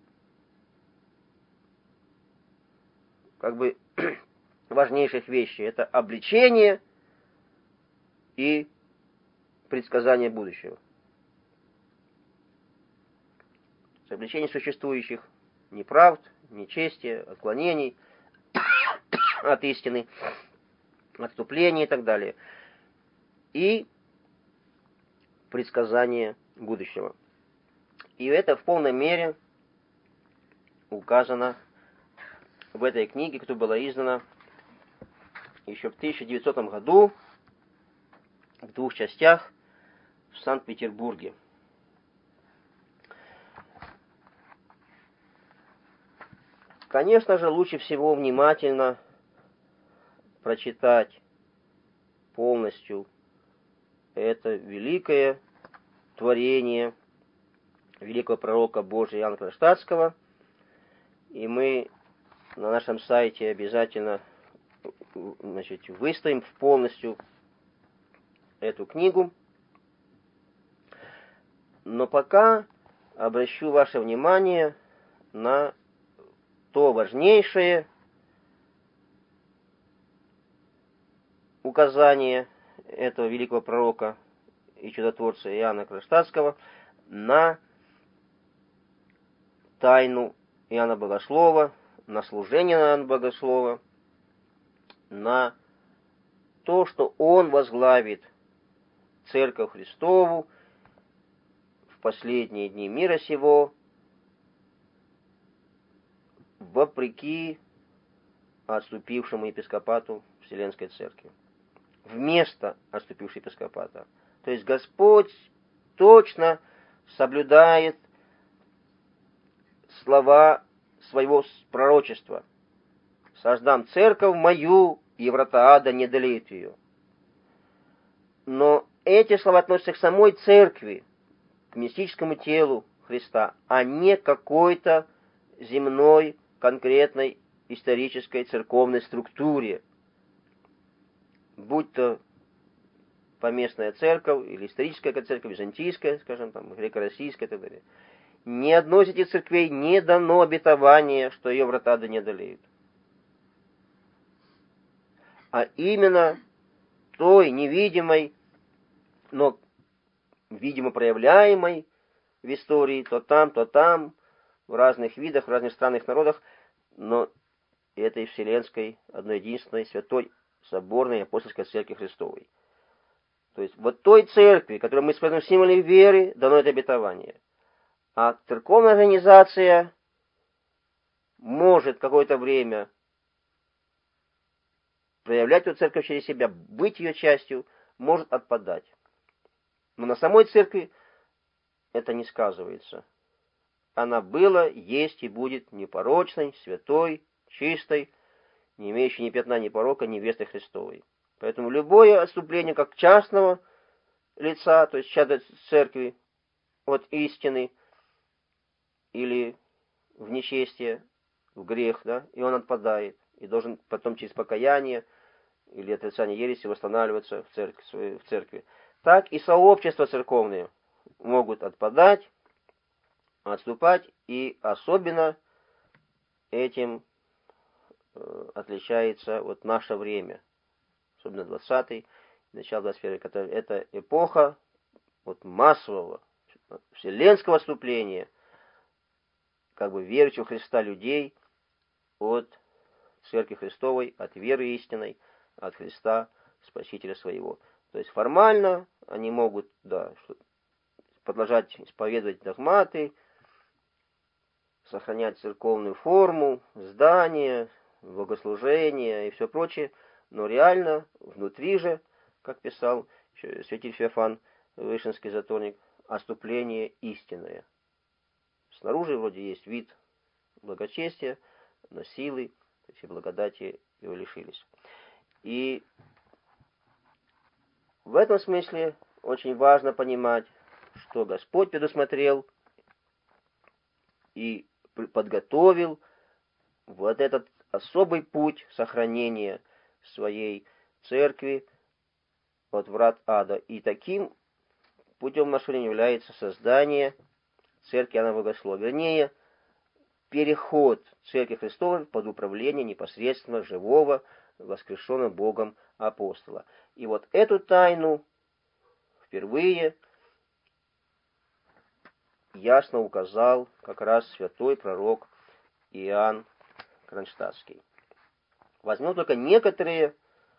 важнейших вещи. Это обличение и предсказание будущего. Обличение существующих неправд, нечестия, отклонений от истины, отступления и так далее. И предсказание будущего. И это в полной мере указано в этой книге, которая была издана еще в 1900 году в двух частях в Санкт-Петербурге. Конечно же, лучше всего внимательно прочитать полностью это великое творение великого пророка Божия Иоанна Кронштадтского. И мы на нашем сайте обязательно выставим полностью эту книгу. Но пока обращу ваше внимание на то важнейшее указание этого великого пророка и чудотворца Иоанна Кронштадтского на тайну Иоанна Богослова, на служение Иоанна Богослова, на то, что он возглавит Церковь Христову в последние дни мира сего, вопреки отступившему епископату Вселенской Церкви. Вместо отступившего епископата. То есть Господь точно соблюдает слова своего пророчества. «Создам церковь мою, и врата ада не одолеют ее». Но эти слова относятся к самой церкви, к мистическому телу Христа, а не к какой-то земной, конкретной, исторической, церковной структуре. Будь то поместная церковь, или историческая церковь, византийская, скажем, там, греко-российская и так далее. Ни одной из этих церквей не дано обетование, что ее врата да не одолеют. А именно той невидимой, но видимо проявляемой в истории, то там, в разных видах, в разных странных народах, но этой вселенской, одной единственной, святой, соборной апостольской церкви Христовой. То есть вот той церкви, которую мы исповедуем символами веры, дано это обетование. А церковная организация может какое-то время проявлять эту церковь через себя, быть ее частью, может отпадать. Но на самой церкви это не сказывается. Она была, есть и будет непорочной, святой, чистой, не имеющей ни пятна, ни порока, невестой Христовой. Поэтому любое отступление как частного лица, то есть чада церкви от истины или в нечестие, в грех, да, и он отпадает, и должен потом через покаяние или отрицание ереси восстанавливаться в церкви. так и сообщества церковные могут отпадать, отступать, и особенно этим отличается вот наше время, особенно 20-й, начало 21-й, это эпоха вот массового, вселенского отступления, как бы верующих в Христа людей от Церкви Христовой, от веры истинной, от Христа, Спасителя своего. То есть формально они могут, да, продолжать исповедовать догматы, сохранять церковную форму, здания, богослужения и все прочее, но реально внутри же, как писал святитель Феофан, Вышинский затворник, отступление истинное. Снаружи вроде есть вид благочестия, но силы, то есть и благодати его лишились. И в этом смысле очень важно понимать, что Господь предусмотрел и подготовил вот этот особый путь сохранения своей церкви от врат ада. И таким путем машины является создание церкви Иоанна Богослова. Вернее, переход церкви Христовой под управление непосредственно живого, воскрешенного Богом апостола. И вот эту тайну впервые ясно указал как раз святой пророк Иоанн Кронштадтский. Возьмем только некоторые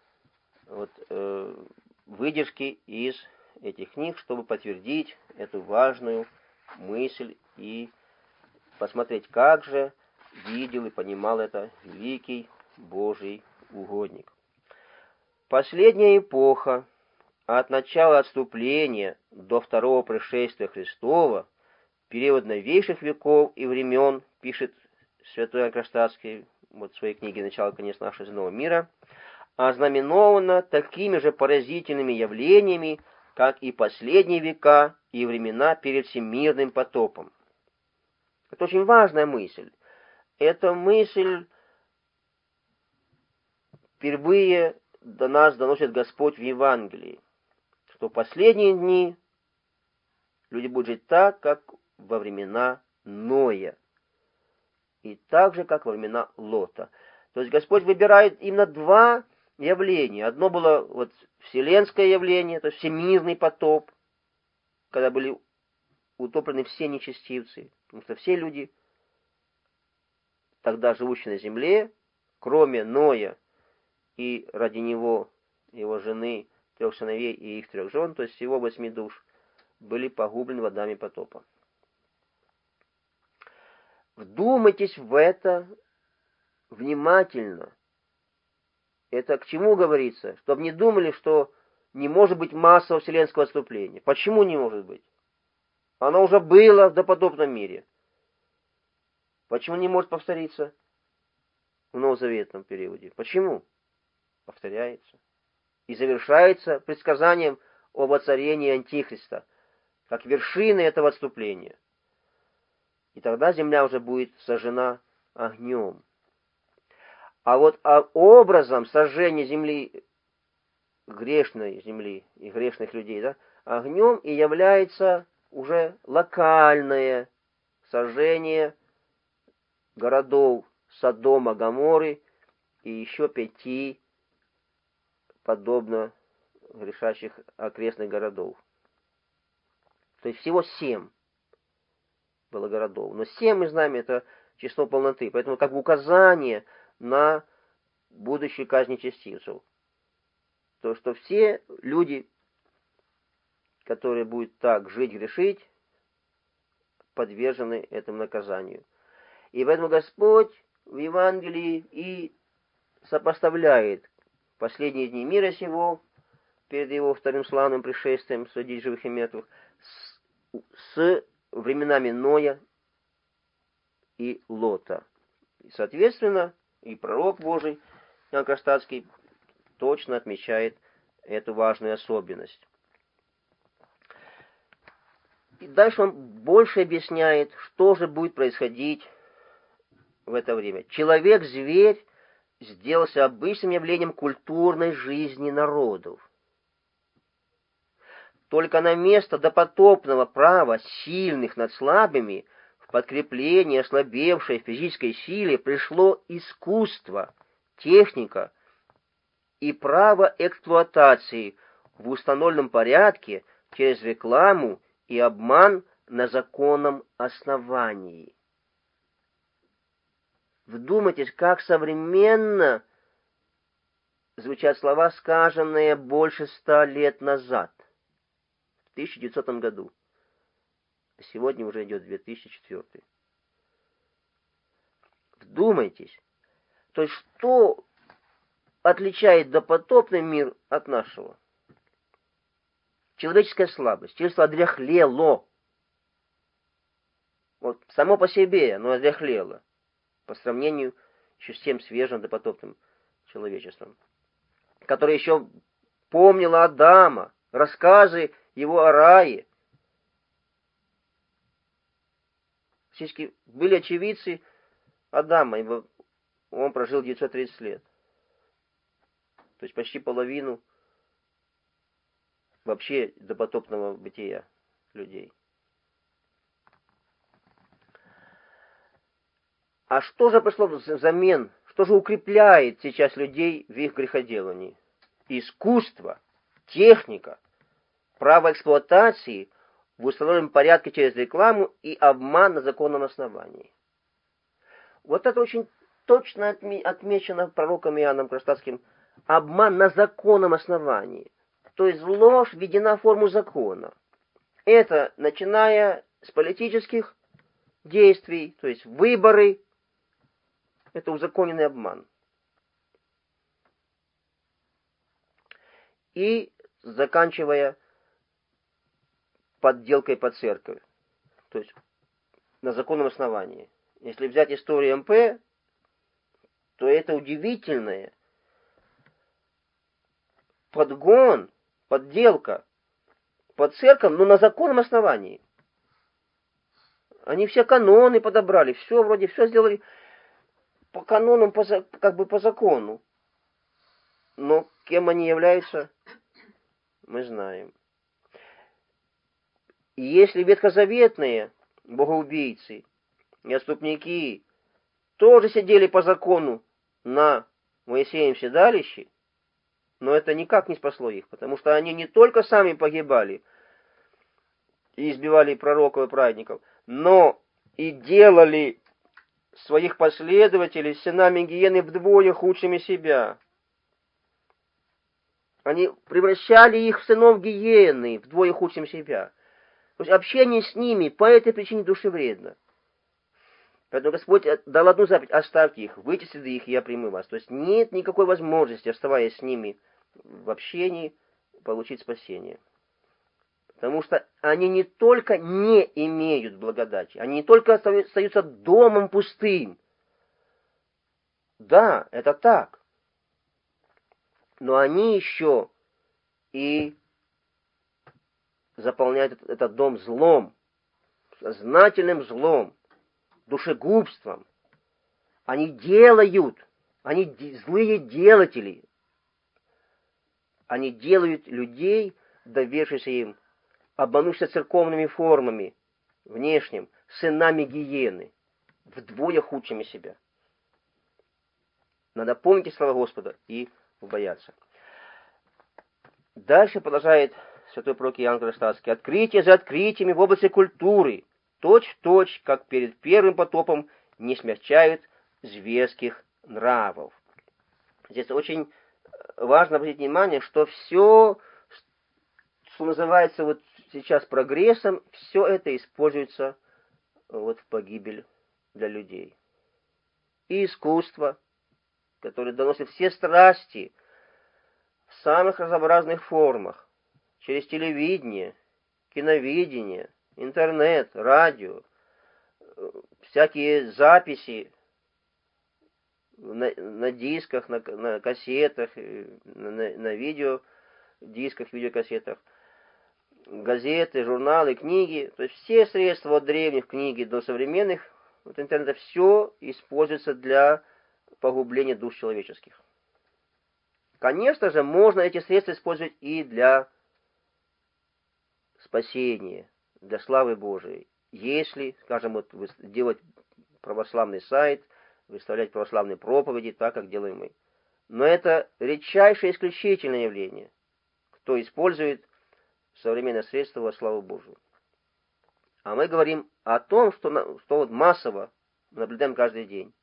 выдержки из этих книг, чтобы подтвердить эту важную мысль и посмотреть, как же видел и понимал это великий Божий угодник. Последняя эпоха, от начала отступления до второго пришествия Христова, период новейших веков и времен, пишет святой Иоанн Кронштадтский в своей книге «Начало, конец нашего земного мира», ознаменовано такими же поразительными явлениями, как и последние века и времена перед всемирным потопом. Это очень важная мысль. Эта мысль впервые до нас доносит Господь в Евангелии, что в последние дни люди будут жить так, как во времена Ноя, и так же, как во времена Лота. То есть Господь выбирает именно два явления. Одно было вселенское явление, то есть всемирный потоп, когда были утоплены все нечестивцы, потому что все люди, тогда живущие на земле, кроме Ноя и ради него, его жены, 3 сыновей и их 3 жен, то есть всего 8 душ, были погублены водами потопа. Вдумайтесь в это внимательно. Это к чему говорится? Чтобы не думали, что не может быть массового вселенского отступления. Почему не может быть? Оно уже было в допотопном мире. Почему не может повториться в новозаветном периоде? Почему? Повторяется. И завершается предсказанием о воцарении Антихриста, как вершины этого отступления. И тогда земля уже будет сожжена огнем. А вот образом сожжения земли, грешной земли и грешных людей, да, огнем и является уже локальное сожжение городов Содома, Гоморры и еще 5 подобно грешащих окрестных городов. То есть всего 7 было городов. Но 7, мы знаем, это число полноты. Поэтому как бы указание на будущую казнь нечестивцев. То, что все люди, которые будут так жить, грешить, подвержены этому наказанию. И поэтому Господь в Евангелии и сопоставляет последние дни мира сего, перед его вторым славным пришествием судить живых и мертвых, с временами Ноя и Лота. И, соответственно, и пророк Божий Иоанн Кронштадтский точно отмечает эту важную особенность. И дальше он больше объясняет, что же будет происходить в это время. Человек-зверь сделался обычным явлением культурной жизни народов. Только на место допотопного права сильных над слабыми, в подкрепление ослабевшей физической силе, пришло искусство, техника и право эксплуатации в установленном порядке через рекламу и обман на законном основании. Вдумайтесь, как современно звучат слова, сказанные больше 100 лет назад, в 1900 году. Сегодня уже идет 2004. Вдумайтесь. То есть, что отличает допотопный мир от нашего? Человеческая слабость. Человечество одряхлело. Вот само по себе оно одряхлело по сравнению еще с тем свежим допотопным человечеством, которое еще помнило Адама, рассказы его о рае. Фактически были очевидцы Адама, ибо он прожил 930 лет. То есть почти половину вообще допотопного бытия людей. А что же пришло взамен? Что же укрепляет сейчас людей в их греходелании? Искусство, техника, право эксплуатации в установленном порядке через рекламу и обман на законном основании. Вот это очень точно отмечено пророком Иоанном Кронштадтским. Обман на законном основании. То есть ложь введена в форму закона. Это начиная с политических действий, то есть выборы. Это узаконенный обман. И заканчивая подделкой под церковь. То есть на законном основании. Если взять историю МП, то это удивительное подгон, подделка под церковь, но на законном основании. Они все каноны подобрали, все вроде, все сделали по канонам, как бы по закону. Но кем они являются, мы знаем. И если ветхозаветные богоубийцы и отступники тоже сидели по закону на Моисеевом седалище, но это никак не спасло их, потому что они не только сами погибали и избивали пророков и праведников, но и делали своих последователей сынами гиены вдвое худшими себя. Они превращали их в сынов гиены, вдвое худшим себя. То есть общение с ними по этой причине душевредно. Поэтому Господь дал одну заповедь: оставьте их, выйти среди их, и я приму вас. То есть нет никакой возможности, оставаясь с ними в общении, получить спасение. Потому что они не только не имеют благодати, они не только остаются домом пустым. Да, это так. Но они еще и заполняют этот дом злом, сознательным злом, душегубством. Они делают, они злые делатели. Они делают людей, доверившихся им, обманувшись церковными формами, внешним, сынами гиены, вдвое худшими себя. Надо помнить слова Господа и бояться. Дальше продолжает святой пророк Иоанн Кронштадтский. Открытие за открытиями в области культуры, точь-в-точь, как перед первым потопом, не смягчают зверских нравов. Здесь очень важно обратить внимание, что все, что называется вот сейчас прогрессом, все это используется вот в погибель для людей. И искусство, которое доносит все страсти в самых разнообразных формах, через телевидение, киновидение, интернет, радио, всякие записи на дисках, на кассетах, на видеодисках, видеокассетах, газеты, журналы, книги, то есть все средства от древних книг до современных, вот интернета, все используется для погубления душ человеческих. Конечно же, можно эти средства использовать и для спасение, для славы Божией. Если, скажем, вот делать православный сайт, выставлять православные проповеди, так, как делаем мы. Но это редчайшее исключительное явление, кто использует современное средство во славу Божию. А мы говорим о том, что вот массово наблюдаем каждый день.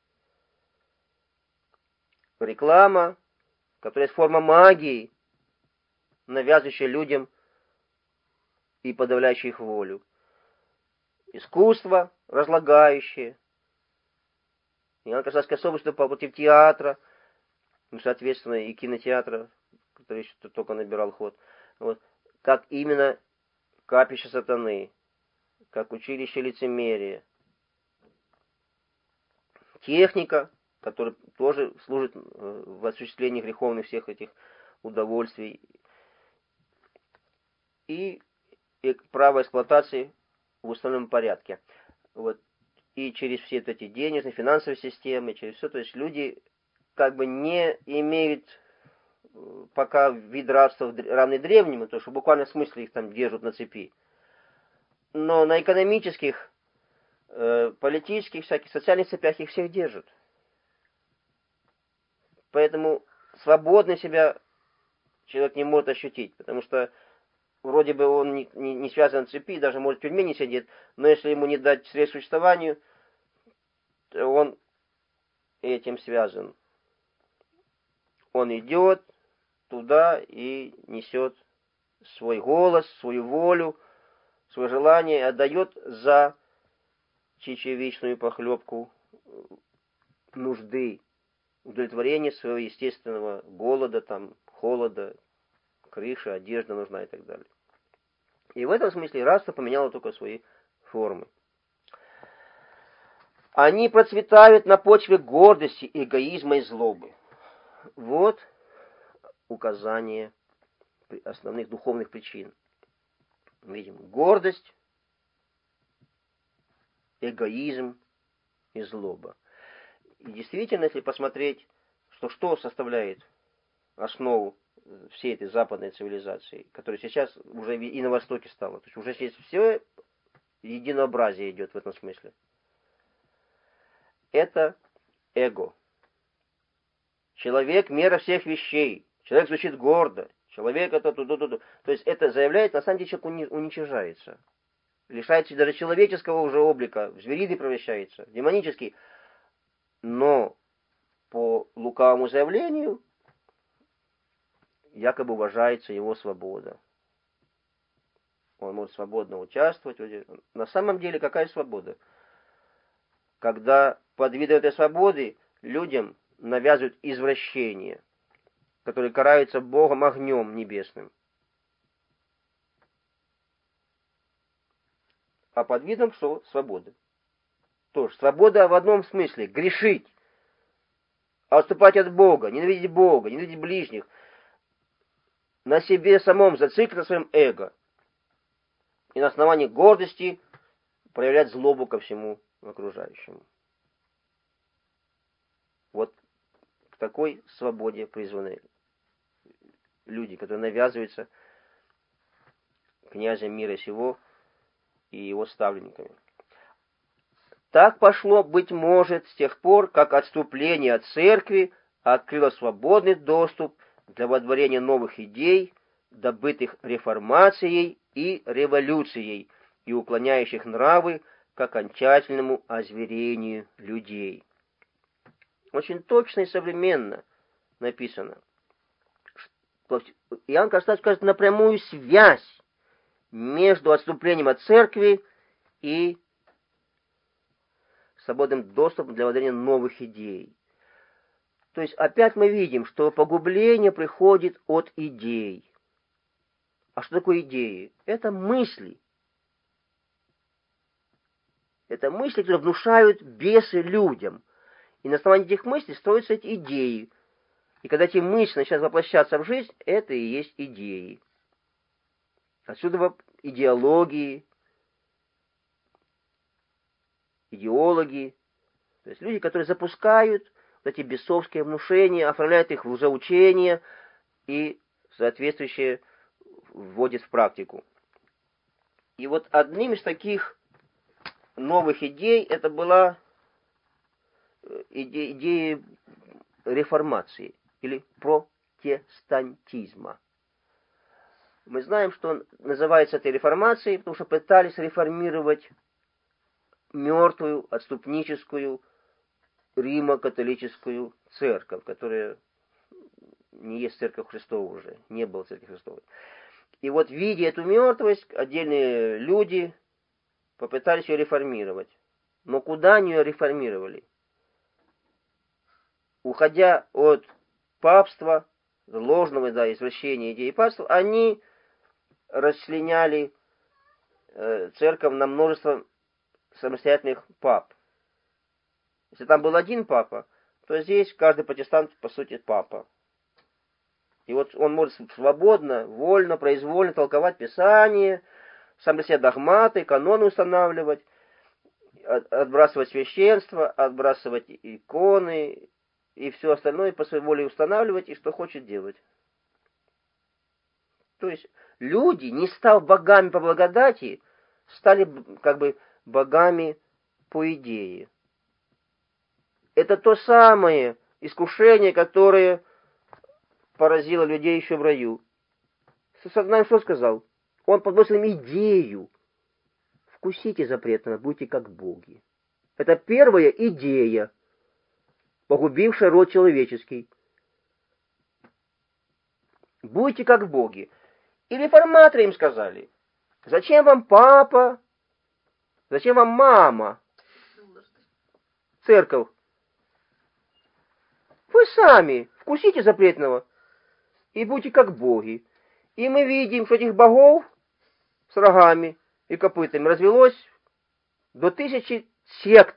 Реклама, которая есть форма магии, навязывающая людям и подавляющая их волю. Искусство, разлагающее. Иоанн Кронштадтский особый выступал против театра, соответственно, и кинотеатра, который еще только набирал ход. Вот. Как именно капище сатаны, как училище лицемерия. Техника, которая тоже служит в осуществлении греховных всех этих удовольствий. И право эксплуатации в установленном порядке. Вот. И через все эти денежные, финансовые системы, через все, то есть люди как бы не имеют пока вид рабства равный древнему, то что буквально в смысле их там держат на цепи. Но на экономических, политических, всяких социальных цепях их всех держат. Поэтому свободно себя человек не может ощутить, потому что вроде бы он не связан в цепи, даже может в тюрьме не сидит, но если ему не дать средств к существованию, то он этим связан. Он идет туда и несет свой голос, свою волю, свое желание, отдает за чечевичную похлебку нужды, удовлетворение своего естественного голода, там, холода, крыша, одежда нужна и так далее. И в этом смысле рабство поменяло только свои формы. Они процветают на почве гордости, эгоизма и злобы. Вот указание основных духовных причин. Видим, гордость, эгоизм и злоба. И действительно, если посмотреть, что составляет основу всей этой западной цивилизации, которая сейчас уже и на Востоке стала, то есть уже здесь все единообразие идет в этом смысле. Это эго. Человек — мера всех вещей. Человек звучит гордо. Человек — это ту-ду-ду-ду. То есть это заявляет, на самом деле человек уничижается. Лишается даже человеческого уже облика. В звериный превращается, в демонический. Но по лукавому заявлению якобы уважается его свобода. Он может свободно участвовать. На самом деле какая свобода? Когда под видом этой свободы людям навязывают извращения, которые караются Богом огнем небесным. А под видом что? Свободы. Тоже свобода в одном смысле — грешить, отступать от Бога, ненавидеть ближних, на себе самом зациклиться на своем эго и на основании гордости проявлять злобу ко всему окружающему. Вот к такой свободе призваны люди, которые навязываются князем мира сего и его ставленниками. Так пошло, быть может, с тех пор, как отступление от церкви открыло свободный доступ для водворения новых идей, добытых реформацией и революцией, и уклоняющих нравы к окончательному озверению людей. Очень точно и современно написано. Иоанн Кронштадт скажет напрямую связь между отступлением от церкви и свободным доступом для водворения новых идей. То есть опять мы видим, что погубление приходит от идей. А что такое идеи? Это мысли. Это мысли, которые внушают бесы людям. И на основании этих мыслей строятся эти идеи. И когда эти мысли начинают воплощаться в жизнь, это и есть идеи. Отсюда идеологии, идеологи, то есть люди, которые запускают вот эти бесовские внушения, оформляют их в лжеучения и соответствующие вводят в практику. И вот одним из таких новых идей это была идея реформации или протестантизма. Мы знаем, что называется это реформацией, потому что пытались реформировать мертвую, отступническую римо-католическую церковь, которая не есть церковь Христова уже, не было церкви Христовой. И вот, видя эту мертвость, отдельные люди попытались ее реформировать. Но куда они ее реформировали? Уходя от папства, ложного, извращения идеи папства, они расчленяли церковь на множество самостоятельных пап. Если там был один папа, то здесь каждый протестант, по сути, папа. И вот он может свободно, вольно, произвольно толковать Писание, сам для себя догматы, каноны устанавливать, отбрасывать священство, отбрасывать иконы и все остальное по своей воле устанавливать, и что хочет делать. То есть люди, не став богами по благодати, стали как бы богами по идее. Это то самое искушение, которое поразило людей еще в раю. Сатана что сказал? Он подбросил им идею. Вкусите запретного, будьте как боги. Это первая идея, погубившая род человеческий. Будьте как боги. И реформаторы им сказали, зачем вам папа, зачем вам мама, церковь? Вы сами вкусите запретного и будьте как боги. И мы видим, что этих богов с рогами и копытами развелось до 1000 сект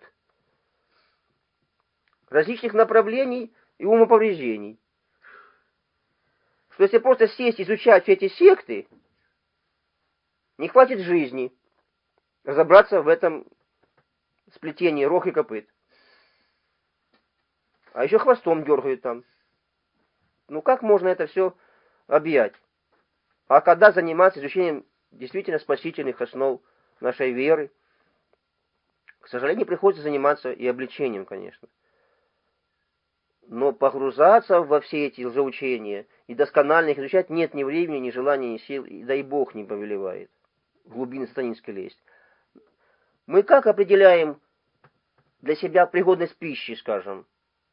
различных направлений и умоповреждений. Что если просто сесть и изучать все эти секты, не хватит жизни разобраться в этом сплетении рог и копыт. А еще хвостом дергают там. Ну как можно это все объять? А когда заниматься изучением действительно спасительных основ нашей веры, к сожалению, приходится заниматься и обличением, конечно. Но погрузаться во все эти лжеучения и досконально их изучать нет ни времени, ни желания, ни сил, да и Бог не повелевает в глубины сатанинской лезть. Мы как определяем для себя пригодность пищи, скажем?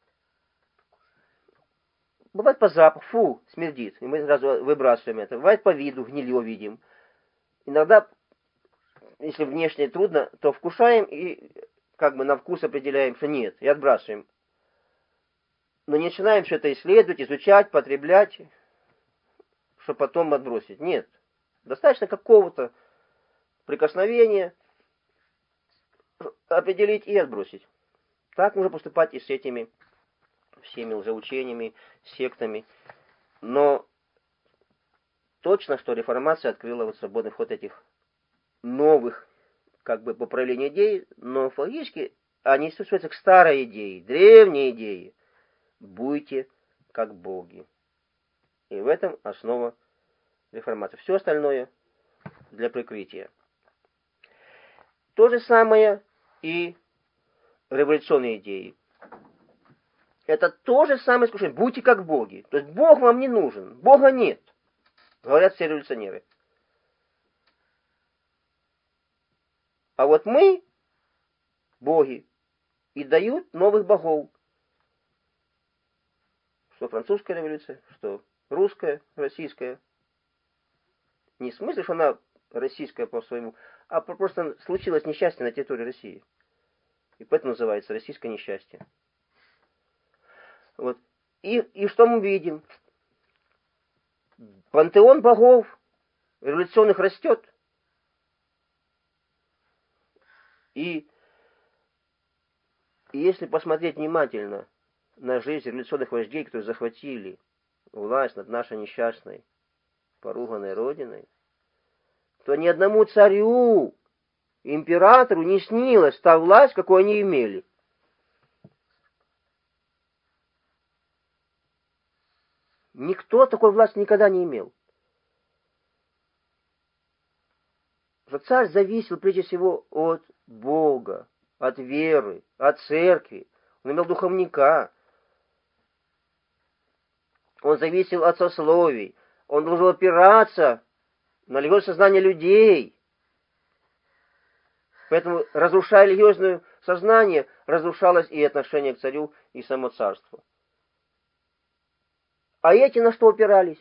Бывает по запаху, фу, смердит, и мы сразу выбрасываем это. Бывает по виду, гнилье видим. Иногда, если внешне трудно, то вкушаем и как бы на вкус определяем, что нет, и отбрасываем. Но не начинаем все это исследовать, изучать, потреблять, чтобы потом отбросить. Нет. Достаточно какого-то прикосновения определить и отбросить. Так нужно поступать и с этими всеми лжеучениями, сектами. Но точно, что реформация открыла вот свободный вход этих новых, как бы, поправлений идей, но фактически они сводятся к старой идее, древней идее. Будьте как боги. И в этом основа реформации. Все остальное для прикрытия. То же самое и революционные идеи. Это то же самое искушение. Будьте как боги. То есть Бог вам не нужен. Бога нет. Говорят все революционеры. А вот мы, боги, и дают новых богов. Что французская революция, что русская, российская. Не в смысле, что она российская по своему, а просто случилось несчастье на территории России. И поэтому называется российское несчастье. Вот. И что мы видим? Пантеон богов революционных растет. И если посмотреть внимательно на жизнь революционных вождей, которые захватили власть над нашей несчастной, поруганной родиной, то ни одному царю, императору не снилась та власть, какую они имели. Никто такой власти никогда не имел. Что царь зависел прежде всего от Бога, от веры, от церкви. Он имел духовника. Он зависел от сословий. Он должен опираться на религиозное сознание людей. Поэтому, разрушая религиозное сознание, разрушалось и отношение к царю, и само царство. А эти на что опирались?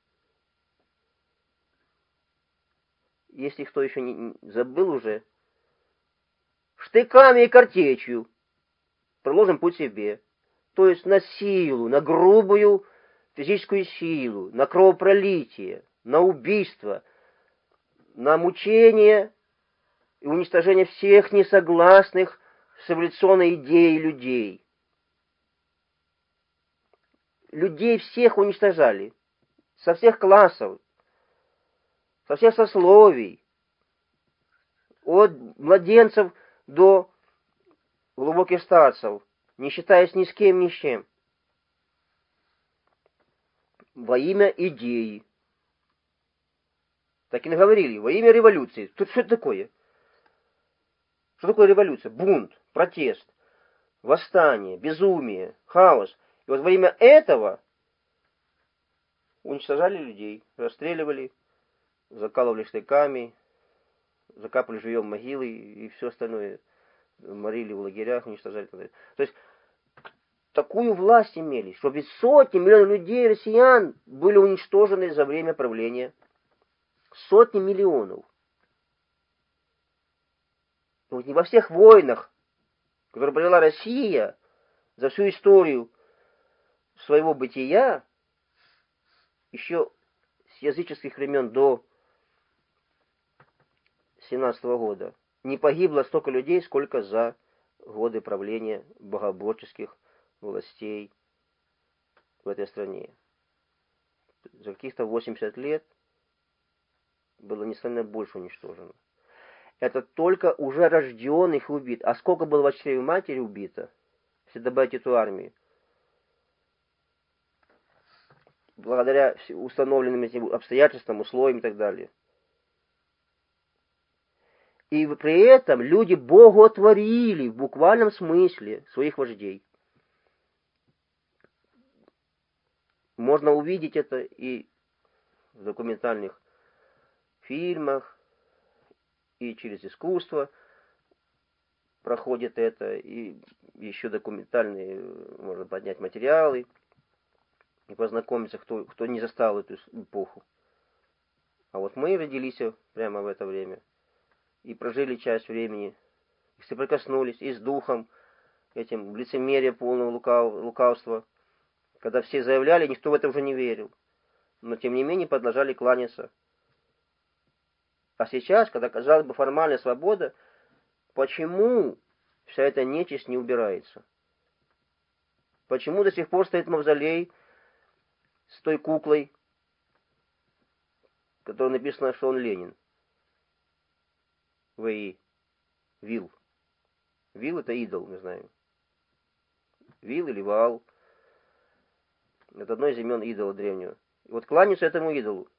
Если кто еще не забыл уже, штыками и картечью проложим путь себе. То есть на силу, на грубую физическую силу, на кровопролитие, на убийство, на мучение и уничтожение всех несогласных с эволюционной идеей людей. Людей всех уничтожали, со всех классов, со всех сословий, от младенцев до глубоких старцев, не считаясь ни с кем, ни с чем. Во имя идеи. Так и говорили, во имя революции. Тут что это такое? Что такое революция? Бунт, протест, восстание, безумие, хаос. И вот во имя этого уничтожали людей, расстреливали, закалывали штыками, закапывали живьем могилы и все остальное. Морили в лагерях, уничтожали. То есть такую власть имели, что ведь сотни миллионов людей, россиян, были уничтожены за время правления. Сотни миллионов. Вот не во всех войнах, которые провела Россия за всю историю своего бытия, еще с языческих времен до 17-го года, не погибло столько людей, сколько за годы правления богоборческих властей в этой стране. За каких-то 80 лет было несравненно больше уничтожено. Это только уже рожденных убит. А сколько было в чреве матери убито, если добавить эту армию? Благодаря установленным этим обстоятельствам, условиям и так далее. И при этом люди боготворили в буквальном смысле своих вождей. Можно увидеть это и в документальных фильмах, и через искусство проходит это, и еще документальные, можно поднять материалы, и познакомиться, кто не застал эту эпоху. А вот мы родились прямо в это время, и прожили часть времени, и соприкоснулись и с духом, этим лицемерием полного лукавства, когда все заявляли, никто в это уже не верил, но тем не менее продолжали кланяться. А сейчас, когда, казалось бы, формальная свобода, почему вся эта нечисть не убирается? Почему до сих пор стоит мавзолей с той куклой, которой написано, что он Ленин? В.И. Вил. Вил — это идол, мы знаем. Вил или Ваал. Это одно из имен идола древнего. И вот кланяются этому идолу.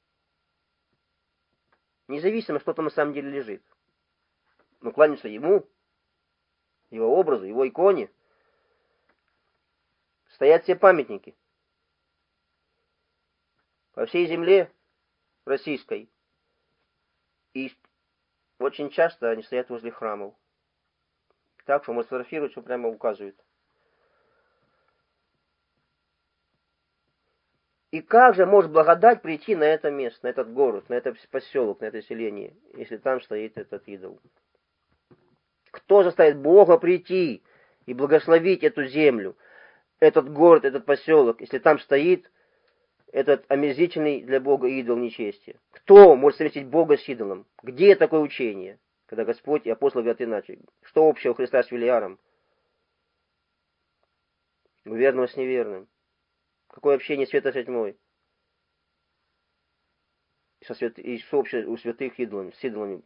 Независимо, что там на самом деле лежит. Но кланяются ему, его образу, его иконе. Стоят все памятники по всей земле российской. И очень часто они стоят возле храмов. Так что, может, сфотографировать, что прямо указывает. И как же может благодать прийти на это место, на этот город, на этот поселок, на это селение, если там стоит этот идол? Кто заставит Бога прийти и благословить эту землю, этот город, этот поселок, если там стоит этот омерзительный для Бога идол нечестия? Кто может совместить Бога с идолом? Где такое учение, когда Господь и апостолы говорят иначе? Что общего Христа с Велиаром? У верного с неверным. Какое общение света с тьмой? И сообщее у святых идолами, с идолами.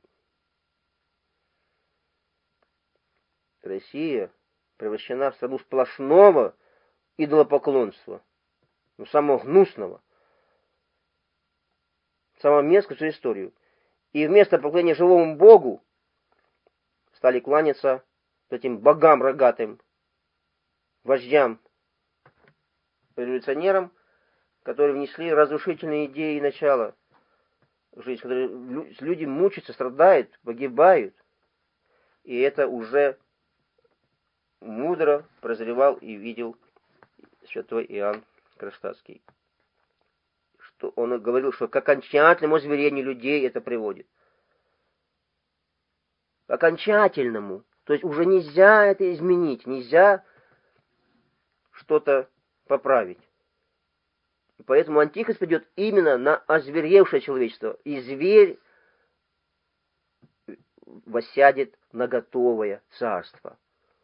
Россия превращена в страну сплошного идолопоклонства. Самого гнусного. Самого мерзкого за историю. И вместо поклонения живому Богу стали кланяться этим богам рогатым, вождям, революционерам, которые внесли разрушительные идеи и начала в жизнь, которые люди мучаются, страдают, погибают. И это уже мудро прозревал и видел святой Иоанн Кронштадтский. Что он говорил, что к окончательному озверению людей это приводит. К окончательному. То есть уже нельзя это изменить, нельзя что-то поправить. И поэтому Антихрист придет именно на озверевшее человечество. И зверь воссядет на готовое царство.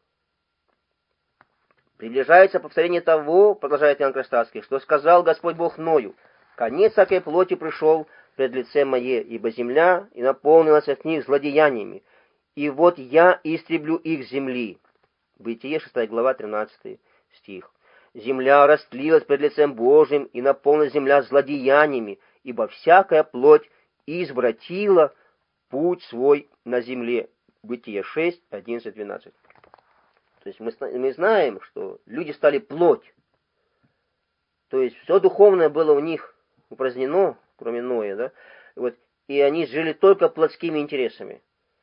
Приближается повторение того, продолжает Иоанн Кронштадтский, что сказал Господь Бог Ною: «Конец всякой плоти пришел пред лице мое, ибо земля и наполнилась от них злодеяниями, и вот я истреблю их с земли». Бытие, 6 глава, 13 стих. «Земля растлилась пред лицем Божьим, и наполнилась земля злодеяниями, ибо всякая плоть извратила путь свой на земле». Бытие 6, 11, 12. То есть мы знаем, что люди стали плоть. То есть все духовное было у них упразднено, кроме Ноя, да? Вот, и они жили только плотскими интересами.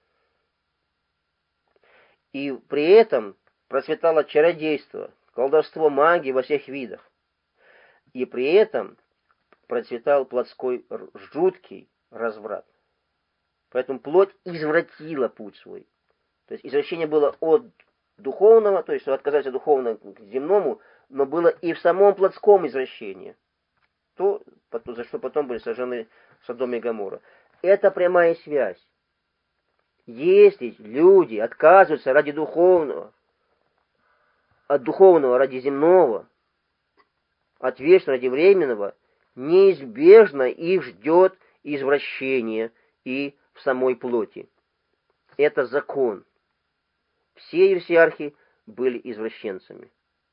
И при этом процветало чародейство, колдовство, магия во всех видах. И при этом процветал плотской жуткий разврат. Поэтому плоть извратила путь свой. То есть извращение было от духовного, то есть что отказаться духовно к земному, но было и в самом плотском извращении. То, за что потом были сожжены Содом и Гоморра. Это прямая связь. Если люди отказываются ради духовного, от духовного ради земного, от вечного ради временного, неизбежно их ждет извращение и в самой плоти. Это закон. Все ересиархи были извращенцами.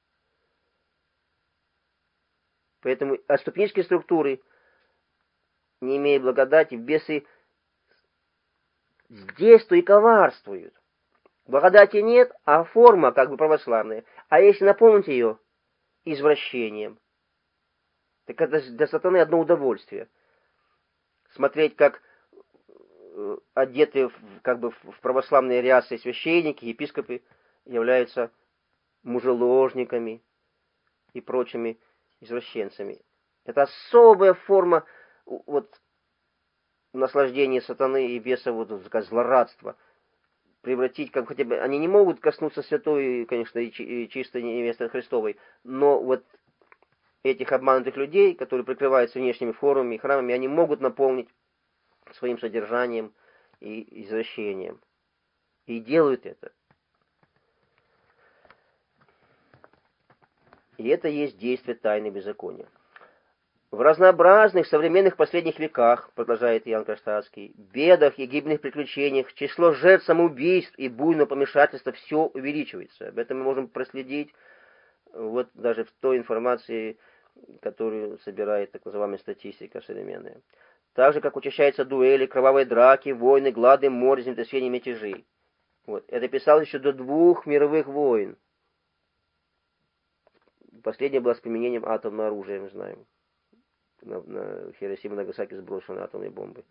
Поэтому отступнические структуры, не имея благодати, бесы действуют и коварствуют. Благодати нет, а форма как бы православная. А если наполнить ее извращением, так это для сатаны одно удовольствие. Смотреть, как одетые как бы в православные рясы священники, епископы являются мужеложниками и прочими извращенцами. Это особая форма вот наслаждения сатаны и беса, вот такое злорадство. Превратить, как хотя бы, они не могут коснуться святой, конечно, и чистой невесты Христовой, но вот этих обманутых людей, которые прикрываются внешними формами и храмами, они могут наполнить своим содержанием и извращением. И делают это. И это есть действие тайны беззакония. В разнообразных современных последних веках, продолжает Иоанн Кронштадтский, бедах и гибельных приключениях, число жертв самоубийств и буйного помешательства все увеличивается. Об этом мы можем проследить вот даже в той информации, которую собирает так называемая статистика современная. Так же, как учащаются дуэли, кровавые драки, войны, глады, море, землетрясения, мятежи. Вот. Это писалось еще до 2 мировых войн. Последняя была с применением атомного оружия, мы знаем. На Хиросиму и Нагасаки сброшены атомные бомбы.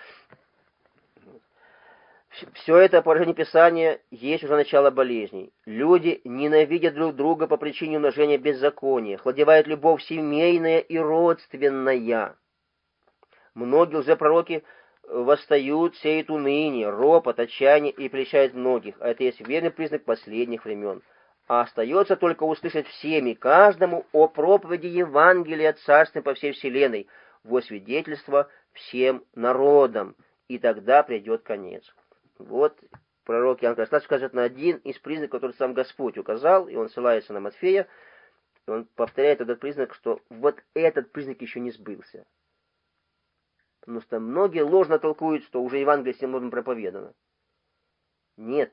Все это поражение Писания есть уже начало болезней. Люди ненавидят друг друга по причине умножения беззакония, хладевает любовь семейная и родственная. Многие лжепророки восстают, сеют уныние, ропот, отчаяние и прельщают многих, а это есть верный признак последних времен. А остается только услышать всем и каждому о проповеди Евангелия Царства по всей вселенной, во свидетельство всем народам, и тогда придет конец. Вот пророк Иоанн Кронштадтский указывает на один из признаков, который сам Господь указал, и он ссылается на Матфея, и он повторяет этот признак, что вот этот признак еще не сбылся. Потому что многие ложно толкуют, что уже Евангелие всем народам проповедано. Нет.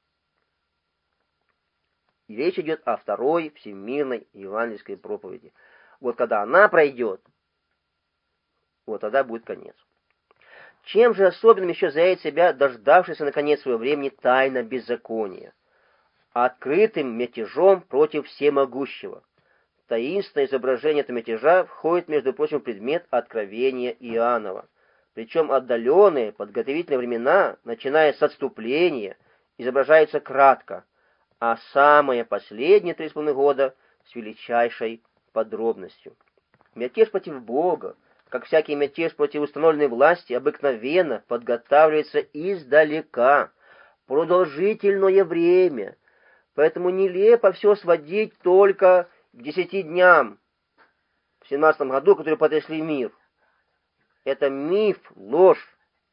И речь идет о второй всемирной евангельской проповеди. Вот когда она пройдет, вот тогда будет конец. Чем же особенным еще заявит себя дождавшийся наконец своего времени тайна беззакония? Открытым мятежом против всемогущего. Таинственное изображение этого мятежа входит, между прочим, в предмет откровения Иоаннова. Причем отдаленные подготовительные времена, начиная с отступления, изображаются кратко, а самые последние 3,5 года с величайшей подробностью. Мятеж против Бога, как всякий мятеж против установленной власти, обыкновенно подготавливается издалека, продолжительное время. Поэтому нелепо все сводить только к 10 дням в 17 году, которые потрясли мир. Это миф, ложь.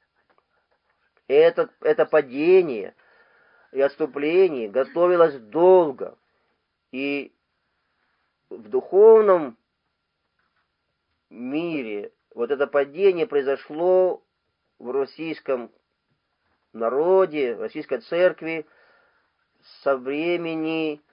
Это падение и отступление готовилось долго. И в духовном мире вот это падение произошло в российском народе, в российской церкви со времени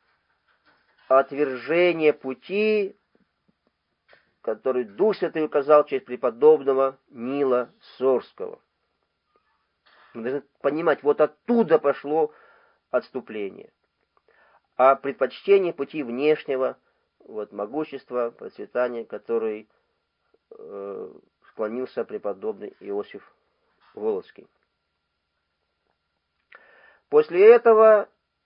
отвержения пути, который Дух Святой указал через преподобного Нила Сорского. Мы должны понимать, вот оттуда пошло отступление. А предпочтение пути внешнего, вот могущества, процветания, который склонился преподобный Иосиф Волоцкий. После этого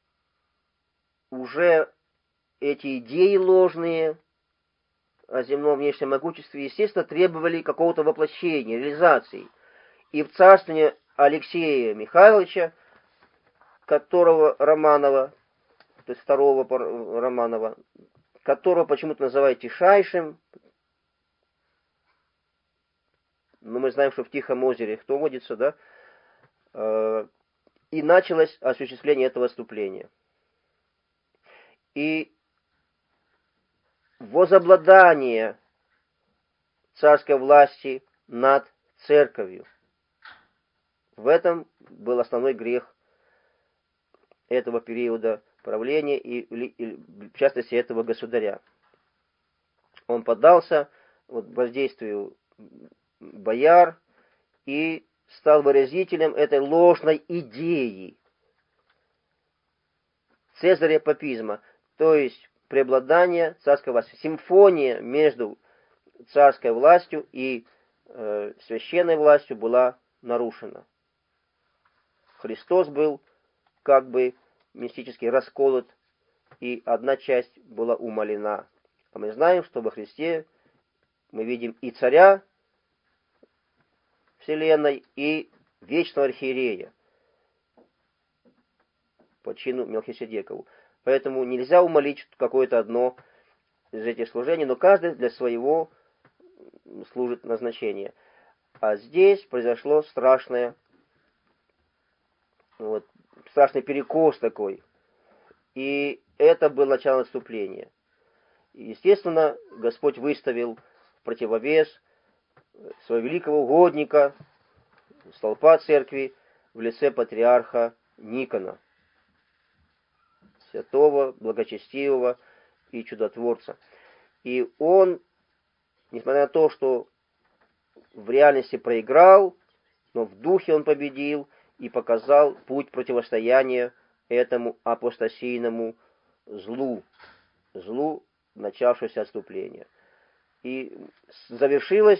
уже эти идеи ложные о земном внешнем могуществе, естественно, требовали какого-то воплощения, реализации. И в царствовании Алексея Михайловича, которого Романова, то есть второго Романова, которого почему-то называют Тишайшим, но мы знаем, что в Тихом озере кто водится, да? И началось осуществление этого отступления. И возобладание царской власти над церковью. В этом был основной грех этого периода правления и в частности этого государя. Он поддался воздействию бояр и стал выразителем этой ложной идеи цезаря папизма, то есть преобладание царской власти, симфония между царской властью и священной властью была нарушена. Христос был как бы мистически расколот, и одна часть была умалена. А мы знаем, что во Христе мы видим и царя вселенной, и вечного архиерея по чину Мелхиседекову. Поэтому нельзя умолить какое-то одно из этих служений, но каждый для своего служит назначения. А здесь произошло страшный перекос такой. И это было начало отступления. Естественно, Господь выставил в противовес своего великого угодника, столпа церкви, в лице патриарха Никона, святого, благочестивого и чудотворца. И он, несмотря на то, что в реальности проиграл, но в духе он победил и показал путь противостояния этому апостасийному злу начавшегося отступления. И завершилось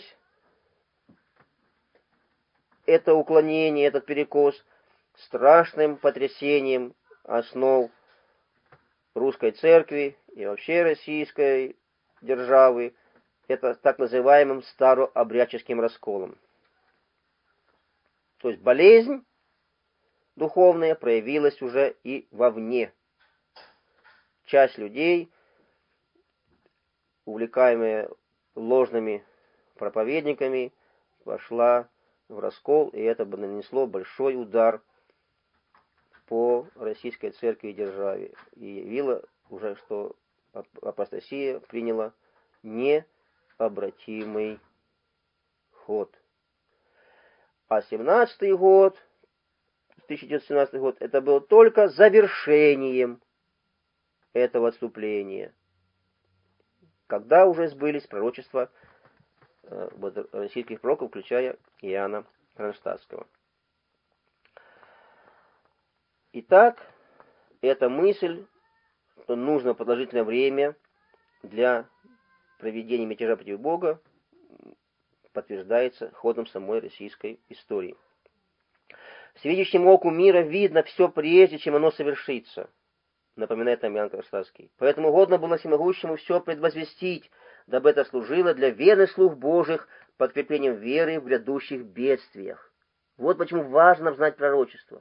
это уклонение, этот перекос страшным потрясением основ русской церкви и вообще российской державы, это так называемым старообрядческим расколом. То есть болезнь духовная проявилась уже и вовне. Часть людей, увлекаемая ложными проповедниками, вошла в раскол, и это бы нанесло большой удар по российской церкви и державе. И явило уже, что апостасия приняла необратимый ход. А 17-й год, 1917 год, это было только завершением этого отступления, когда уже сбылись пророчества российских пророков, включая Иоанна Кронштадтского. Итак, эта мысль, что нужно продолжительное время для проведения мятежа против Бога, подтверждается ходом самой российской истории. Всевидящему оку мира видно все прежде, чем оно совершится, напоминает нам Иоанн Кронштадтский. Поэтому угодно было всемогущему все предвозвестить, дабы это служило для верных слуг Божьих подкреплением веры в грядущих бедствиях. Вот почему важно знать пророчество.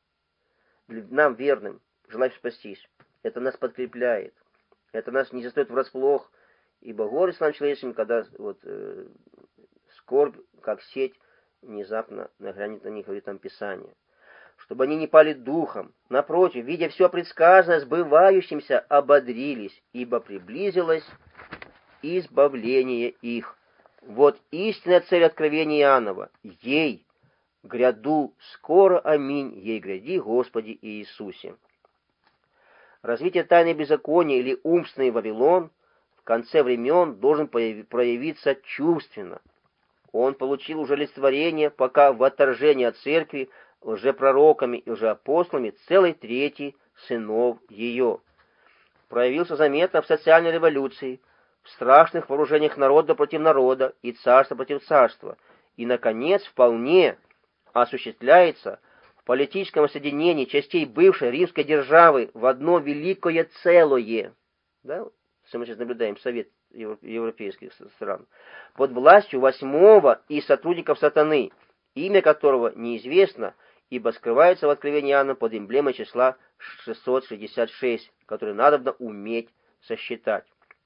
Нам, верным, желающим спастись, это нас подкрепляет, это нас не застает врасплох, ибо горестно нам человеческим, когда скорбь, как сеть, внезапно нагрянет на них, говорит нам Писание. Чтобы они не пали духом, напротив, видя все предсказанное сбывающимся, ободрились, ибо приблизилось избавление их. Вот истинная цель откровения Иоаннова. Ей гряду скоро, аминь, ей гряди, Господи Иисусе. Развитие тайны беззакония или умственный Вавилон в конце времен должен проявиться чувственно. Он получил уже олицетворение, пока в отторжении от церкви лжепророками и лжеапостолами целой трети сынов ее. Проявился заметно в социальной революции, в страшных вооружениях народа против народа и царства против царства, и, наконец, вполне осуществляется в политическом соединении частей бывшей римской державы в одно великое целое. Да? Мы сейчас наблюдаем совет европейских стран, под властью 8-го из сотрудников сатаны, имя которого неизвестно, ибо скрывается в откровении Иоанна под эмблемой числа 666, которое надо уметь сосчитать.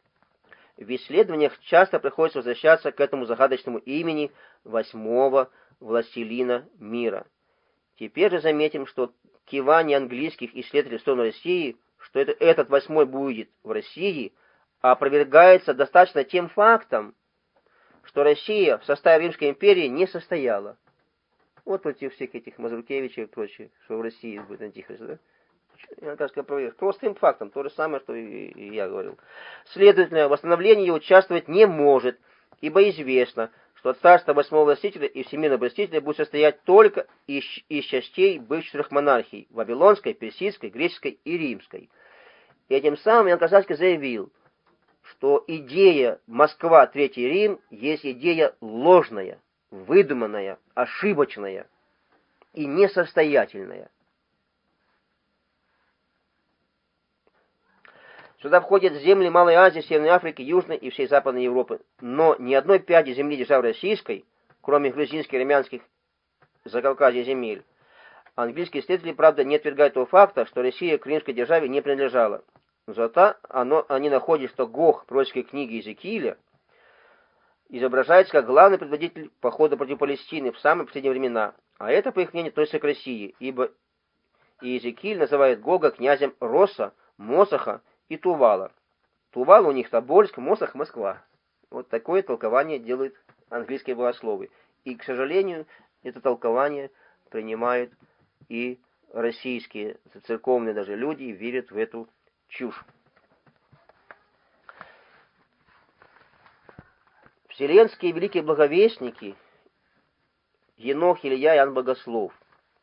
В исследованиях часто приходится возвращаться к этому загадочному имени 8-го властелина мира. Теперь же заметим, что кивание английских исследователей в сторону России, что этот 8-й будет в России, опровергается достаточно тем фактом, что Россия в составе Римской империи не состояла. Вот против всех этих Мазуркевичей и прочее, что в России будет антихрист, да? Я так сказать, простым фактом, то же самое, что и я говорил. Следовательно, в восстановлении его участвовать не может, ибо известно, что царство 8-го властителя и всемирного властителя будет состоять только из частей бывших 4 монархий – Вавилонской, Персидской, Греческой и Римской. И этим самым Иоанн Кронштадтский заявил, что идея Москва, Третий Рим есть идея ложная, выдуманная, ошибочная и несостоятельная. Сюда входят земли Малой Азии, Северной Африки, Южной и всей Западной Европы, но ни одной пяди земли державы российской, кроме грузинских, армянских, Закавказья земель. Английские исследователи, правда, не отвергают того факта, что Россия к римской державе не принадлежала. Зато они находят, что Гог пророческой книги Иезекииля изображается как главный предводитель похода против Палестины в самые последние времена, а это, по их мнению, относится к России, ибо Иезекииль называет Гога князем Росса, Мосаха и Тувала. Тувал у них Тобольск, Мосах, Москва. Вот такое толкование делают английские богословы. И, к сожалению, это толкование принимают и российские церковные даже люди, и верят в эту чушь. Вселенские великие благовестники Енох, Илья, Иоанн Богослов.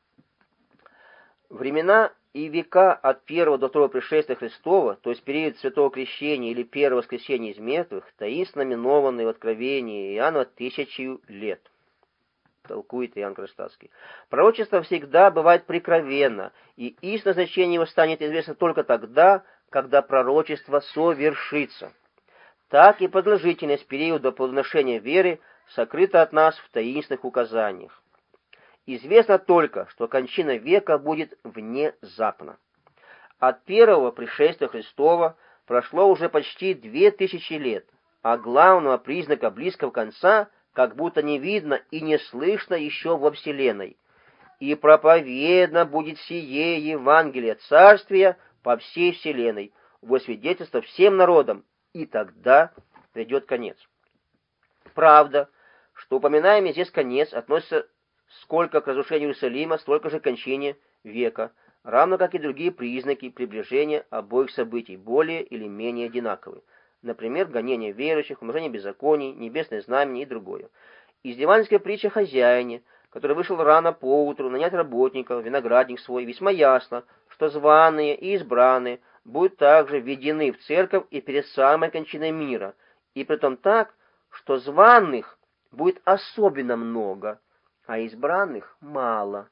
Времена и века от первого до второго пришествия Христова, то есть период Святого Крещения или первого воскресения из мертвых, таинственно именованные в Откровении Иоанна 1000 лет. Толкует Иоанн Кронштадтский. Пророчество всегда бывает прикровенно, и истинное значение его станет известно только тогда, когда пророчество совершится. Так и продолжительность периода плодоношения веры сокрыта от нас в таинственных указаниях. Известно только, что кончина века будет внезапно. От первого пришествия Христова прошло уже почти 2000 лет, а главного признака близкого конца как будто не видно и не слышно еще во Вселенной. И проповедно будет сие Евангелие Царствия по всей Вселенной, во свидетельство всем народам, и тогда придет конец. Правда, что упоминаемый здесь конец относится сколько к разрушению Иерусалима, столько же к кончине века, равно как и другие признаки приближения обоих событий, более или менее одинаковые. Например, гонение верующих, умножение беззаконий, небесное знамение и другое. Из евангельской притчи о хозяине, который вышел рано поутру нанять работников, виноградник свой, весьма ясно, что званые и избранные будут также введены в церковь и перед самой кончиной мира, и притом так, что званых будет особенно много, а избранных мало.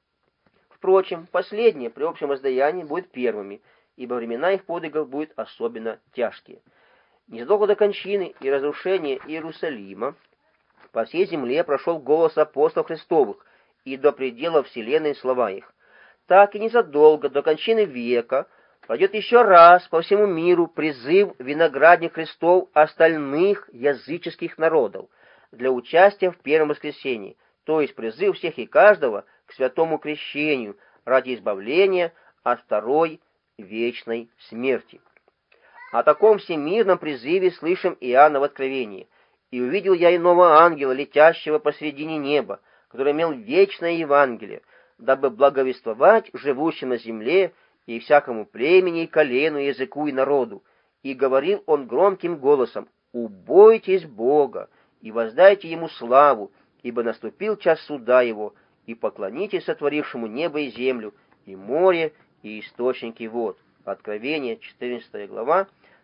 Впрочем, последние при общем воздаянии будут первыми, ибо времена их подвигов будут особенно тяжкие. Незадолго до кончины и разрушения Иерусалима по всей земле прошел голос апостолов Христовых, и до предела вселенной слова их. Так и незадолго до кончины века пройдет еще раз по всему миру призыв виноградник Христов остальных языческих народов для участия в первом воскресении, то есть призыв всех и каждого к святому крещению ради избавления от второй вечной смерти. О таком всемирном призыве слышим Иоанна в Откровении. «И увидел я иного ангела, летящего посредине неба, который имел вечное Евангелие, дабы благовествовать живущим на земле и всякому племени, и колену, и языку, и народу. И говорил он громким голосом: убойтесь Бога, и воздайте Ему славу, ибо наступил час суда Его, и поклонитесь сотворившему небо и землю, и море, и источники вод». Откровение, 14 глава,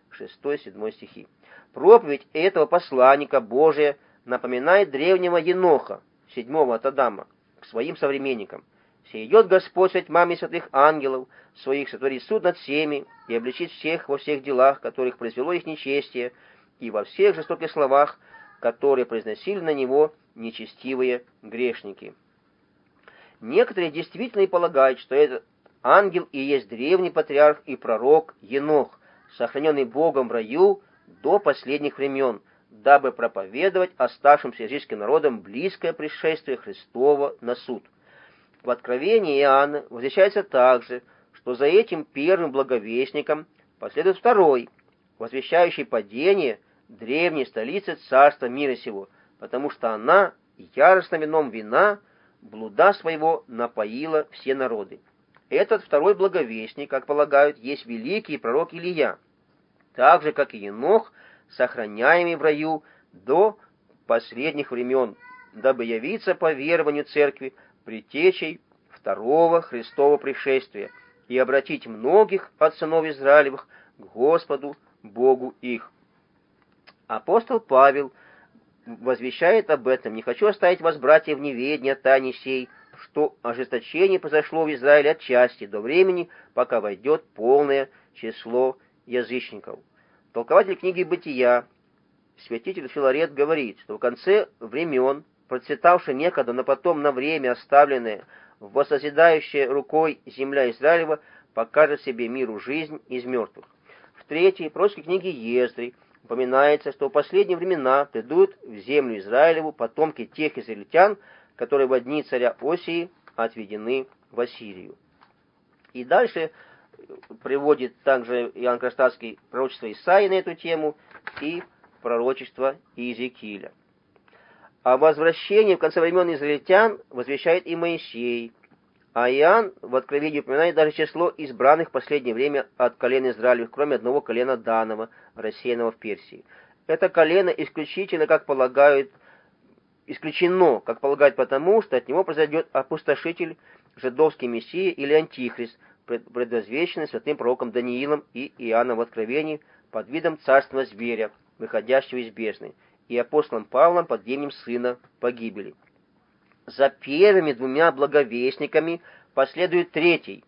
6-7 стихи. Проповедь этого посланника Божия напоминает древнего Еноха, 7-го от Адама, к своим современникам. «Сойдет Господь со тьмами святых ангелов своих, сотворит суд над всеми, и обличит всех во всех делах, которых произвело их нечестие, и во всех жестоких словах, которые произносили на него нечестивые грешники». Некоторые действительно и полагают, что этот ангел и есть древний патриарх и пророк Енох, сохраненный Богом в раю до последних времен, дабы проповедовать оставшимся языческим народам близкое пришествие Христова на суд. В Откровении Иоанна возвещается также, что за этим первым благовестником последует второй, возвещающий падение древней столицы царства мира сего, потому что она яростным вином вина блуда своего напоила все народы. Этот второй благовестник, как полагают, есть великий пророк Илия, так же, как и Енох, сохраняемый в раю до последних времен, дабы явиться по верованию церкви предтечей второго Христова пришествия и обратить многих от сынов Израилевых к Господу Богу их. Апостол Павел возвещает об этом: «Не хочу оставить вас, братья, в неведении о тайне сей, что ожесточение произошло в Израиле отчасти до времени, пока войдет полное число язычников». Толкователь книги «Бытия» святитель Филарет говорит, что в конце времен, процветавшая некогда, но потом на время оставленная воссозидающая рукой земля Израилева, покажет себе миру жизнь из мертвых. В третьей пророческой книге Ездри упоминается, что в последние времена придут в землю Израилеву потомки тех израильтян, которые во дни царя Осии отведены в Ассирию. И дальше приводит также Иоанн Кронштадтский пророчество Исаии на эту тему и пророчество Иезекииля. О возвращении в конце времен израильтян возвещает и Моисей, а Иоанн в Откровении упоминает даже число избранных в последнее время от колен Израилевых, кроме одного колена Данова, рассеянного в Персии. Это колено исключительно, как полагают, исключено, как полагают, потому что от него произойдет опустошитель, жидовский мессия или антихрист, предвозвещенный святым пророком Даниилом и Иоанном в Откровении под видом царственного зверя, выходящего из бездны, и апостолом Павлом под именем сына погибели. За первыми двумя благовестниками последует третий.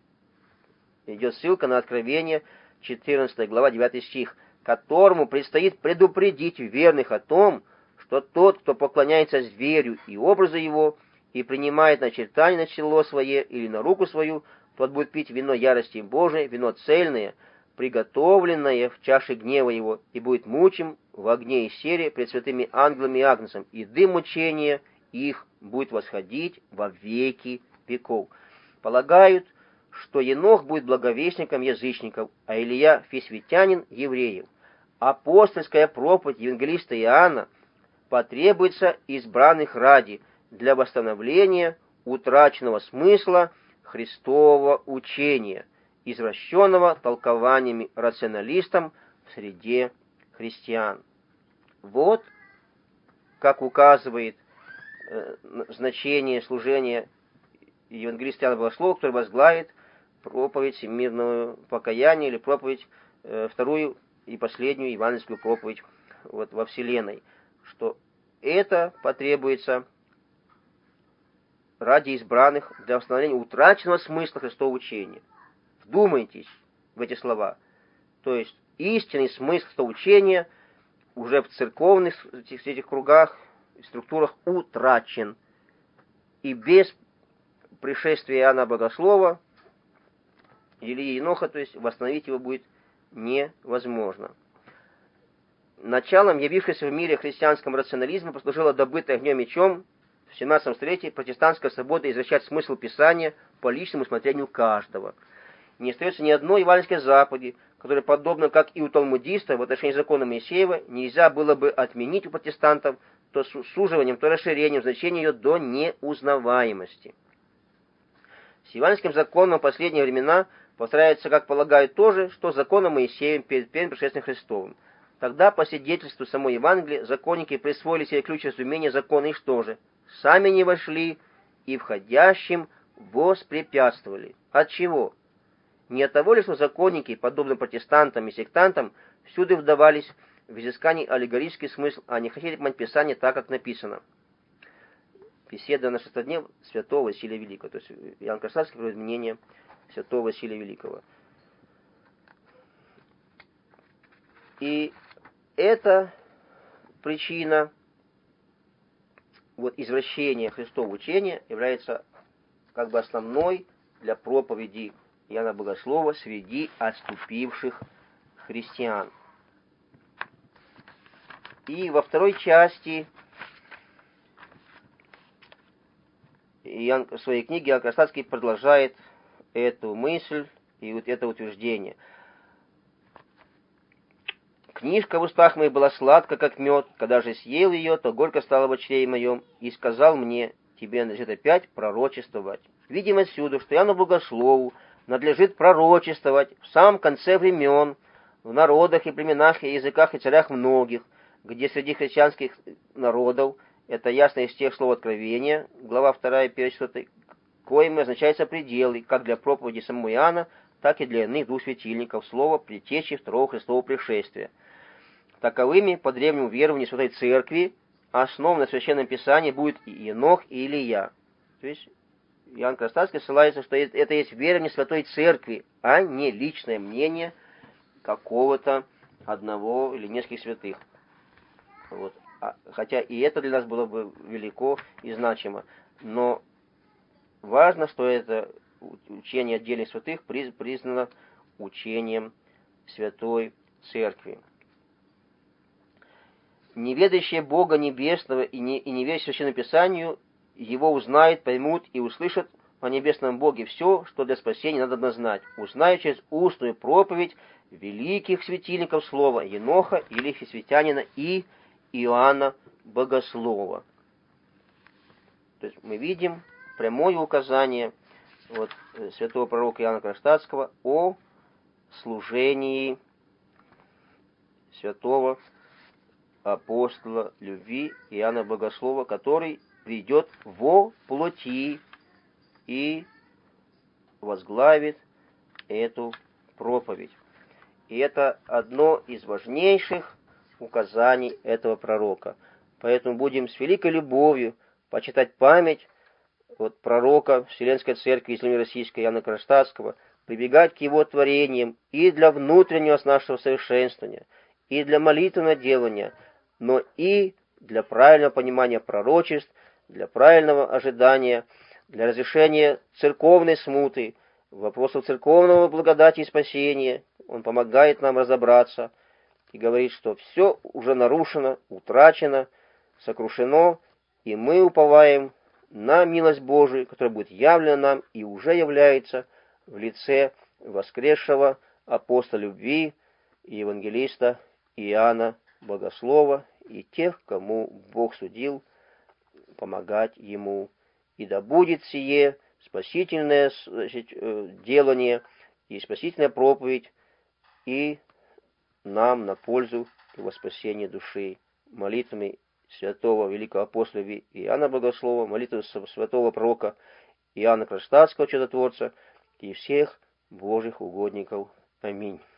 Идет ссылка на Откровение, 14 глава, 9 стих, которому предстоит предупредить верных о том, что тот, кто поклоняется зверю и образу его, и принимает начертание на чело свое или на руку свою, тот будет пить вино ярости Божией, вино цельное, приготовленное в чаше гнева его, и будет мучим в огне и сере пред святыми ангелами и агнцем, и дым мучения их будет восходить во веки веков. Полагают, что Енох будет благовестником язычников, а Илия — фесвитянин евреев. Апостольская проповедь евангелиста Иоанна потребуется избранных ради для восстановления утраченного смысла Христового учения, извращенного толкованиями рационалистам в среде христиан. Вот, как указывает значение служения евангелиста Иоанна Богослова, который возглавит проповедь всемирного покаяния или проповедь, вторую и последнюю евангельскую проповедь вот, во Вселенной, что это потребуется ради избранных для восстановления утраченного смысла Христового учения. Вдумайтесь в эти слова. То есть истинный смысл Христового учения уже в церковных этих кругах и структурах утрачен. И без пришествия Иоанна Богослова, Илии Еноха, то есть восстановить его будет невозможно. Началом явившегося в мире христианскому рационализму послужила добытая огнем мечом в 17 столетии протестантская свобода извращать смысл Писания по личному усмотрению каждого. Не остается ни одной евангельской заповеди, которая, подобно как и у талмудистов в отношении закона Моисеева, нельзя было бы отменить у протестантов то суживанием, то расширением значения ее до неузнаваемости. С евангельским законом в последние времена повторяется, как полагают, то же, что с законом Моисеевым перед первым пришествием Христовым. Тогда, по свидетельству самой Евангелия, законники присвоили себе ключ разумения закона и что же? Сами не вошли и входящим воспрепятствовали. От чего? Не от того ли, что законники, подобно протестантам и сектантам, всюду вдавались в изыскании аллегорический смысл, а не хотели понимать Писание так, как написано. Беседа на шестоднев святого Василия Великого. То есть Иоанн Кронштадтский приводит мнение святого Василия Великого. И эта причина вот, извращения Христового учения является как бы основной для проповеди Иоанна Богослова среди отступивших христиан. И во второй части в своей книге Иоанн Кронштадтский продолжает эту мысль и вот это утверждение. «Книжка в устах моих была сладка, как мед, когда же съел ее, то горько стало в чреве моем, и сказал мне, тебе надлежит опять пророчествовать». Видим отсюда, что Иоанну Богослову надлежит пророчествовать в самом конце времен, в народах и племенах, и языках, и царях многих, где среди христианских народов, это ясно из тех слов Откровения, глава 2, 1-4, коими означаются пределы, как для проповеди самого Иоанна, так и для иных двух светильников, слова предтечи второго Христового пришествия. Таковыми, по древнему верованию Святой Церкви, основ на Священном Писании будет и Енох, и Илия. То есть Иоанн Кронштадтский ссылается, что это есть верование Святой Церкви, а не личное мнение какого-то одного или нескольких святых. Вот. Хотя и это для нас было бы велико и значимо. Но важно, что это учение отдельных святых признано учением Святой Церкви. Неведающие Бога Небесного и не верящие Священному Писанию его узнают, поймут и услышат о Небесном Боге все, что для спасения надо знать. Узнают через устную проповедь великих светильников слова Еноха, или Светянина и Иоанна Богослова. То есть мы видим прямое указание вот, святого пророка Иоанна Кронштадтского о служении святого апостола любви Иоанна Богослова, который придет во плоти и возглавит эту проповедь. И это одно из важнейших указаний этого пророка. Поэтому будем с великой любовью почитать память от пророка Вселенской Церкви Излами Российской Иоанна Кронштадтского, прибегать к его творениям и для внутреннего нашего совершенствования, и для молитвенного делания, но и для правильного понимания пророчеств, для правильного ожидания, для разрешения церковной смуты, вопросов церковного благодати и спасения. Он помогает нам разобраться и говорит, что все уже нарушено, утрачено, сокрушено, и мы уповаем на милость Божию, которая будет явлена нам и уже является в лице воскресшего апостола любви и евангелиста Иоанна Богослова и тех, кому Бог судил помогать ему. И да будет сие спасительное делание и спасительная проповедь и нам на пользу и во спасение души. Молитвами святого великого апостола Иоанна Богослова, молитвы святого пророка Иоанна Кронштадтского чудотворца и всех Божьих угодников. Аминь.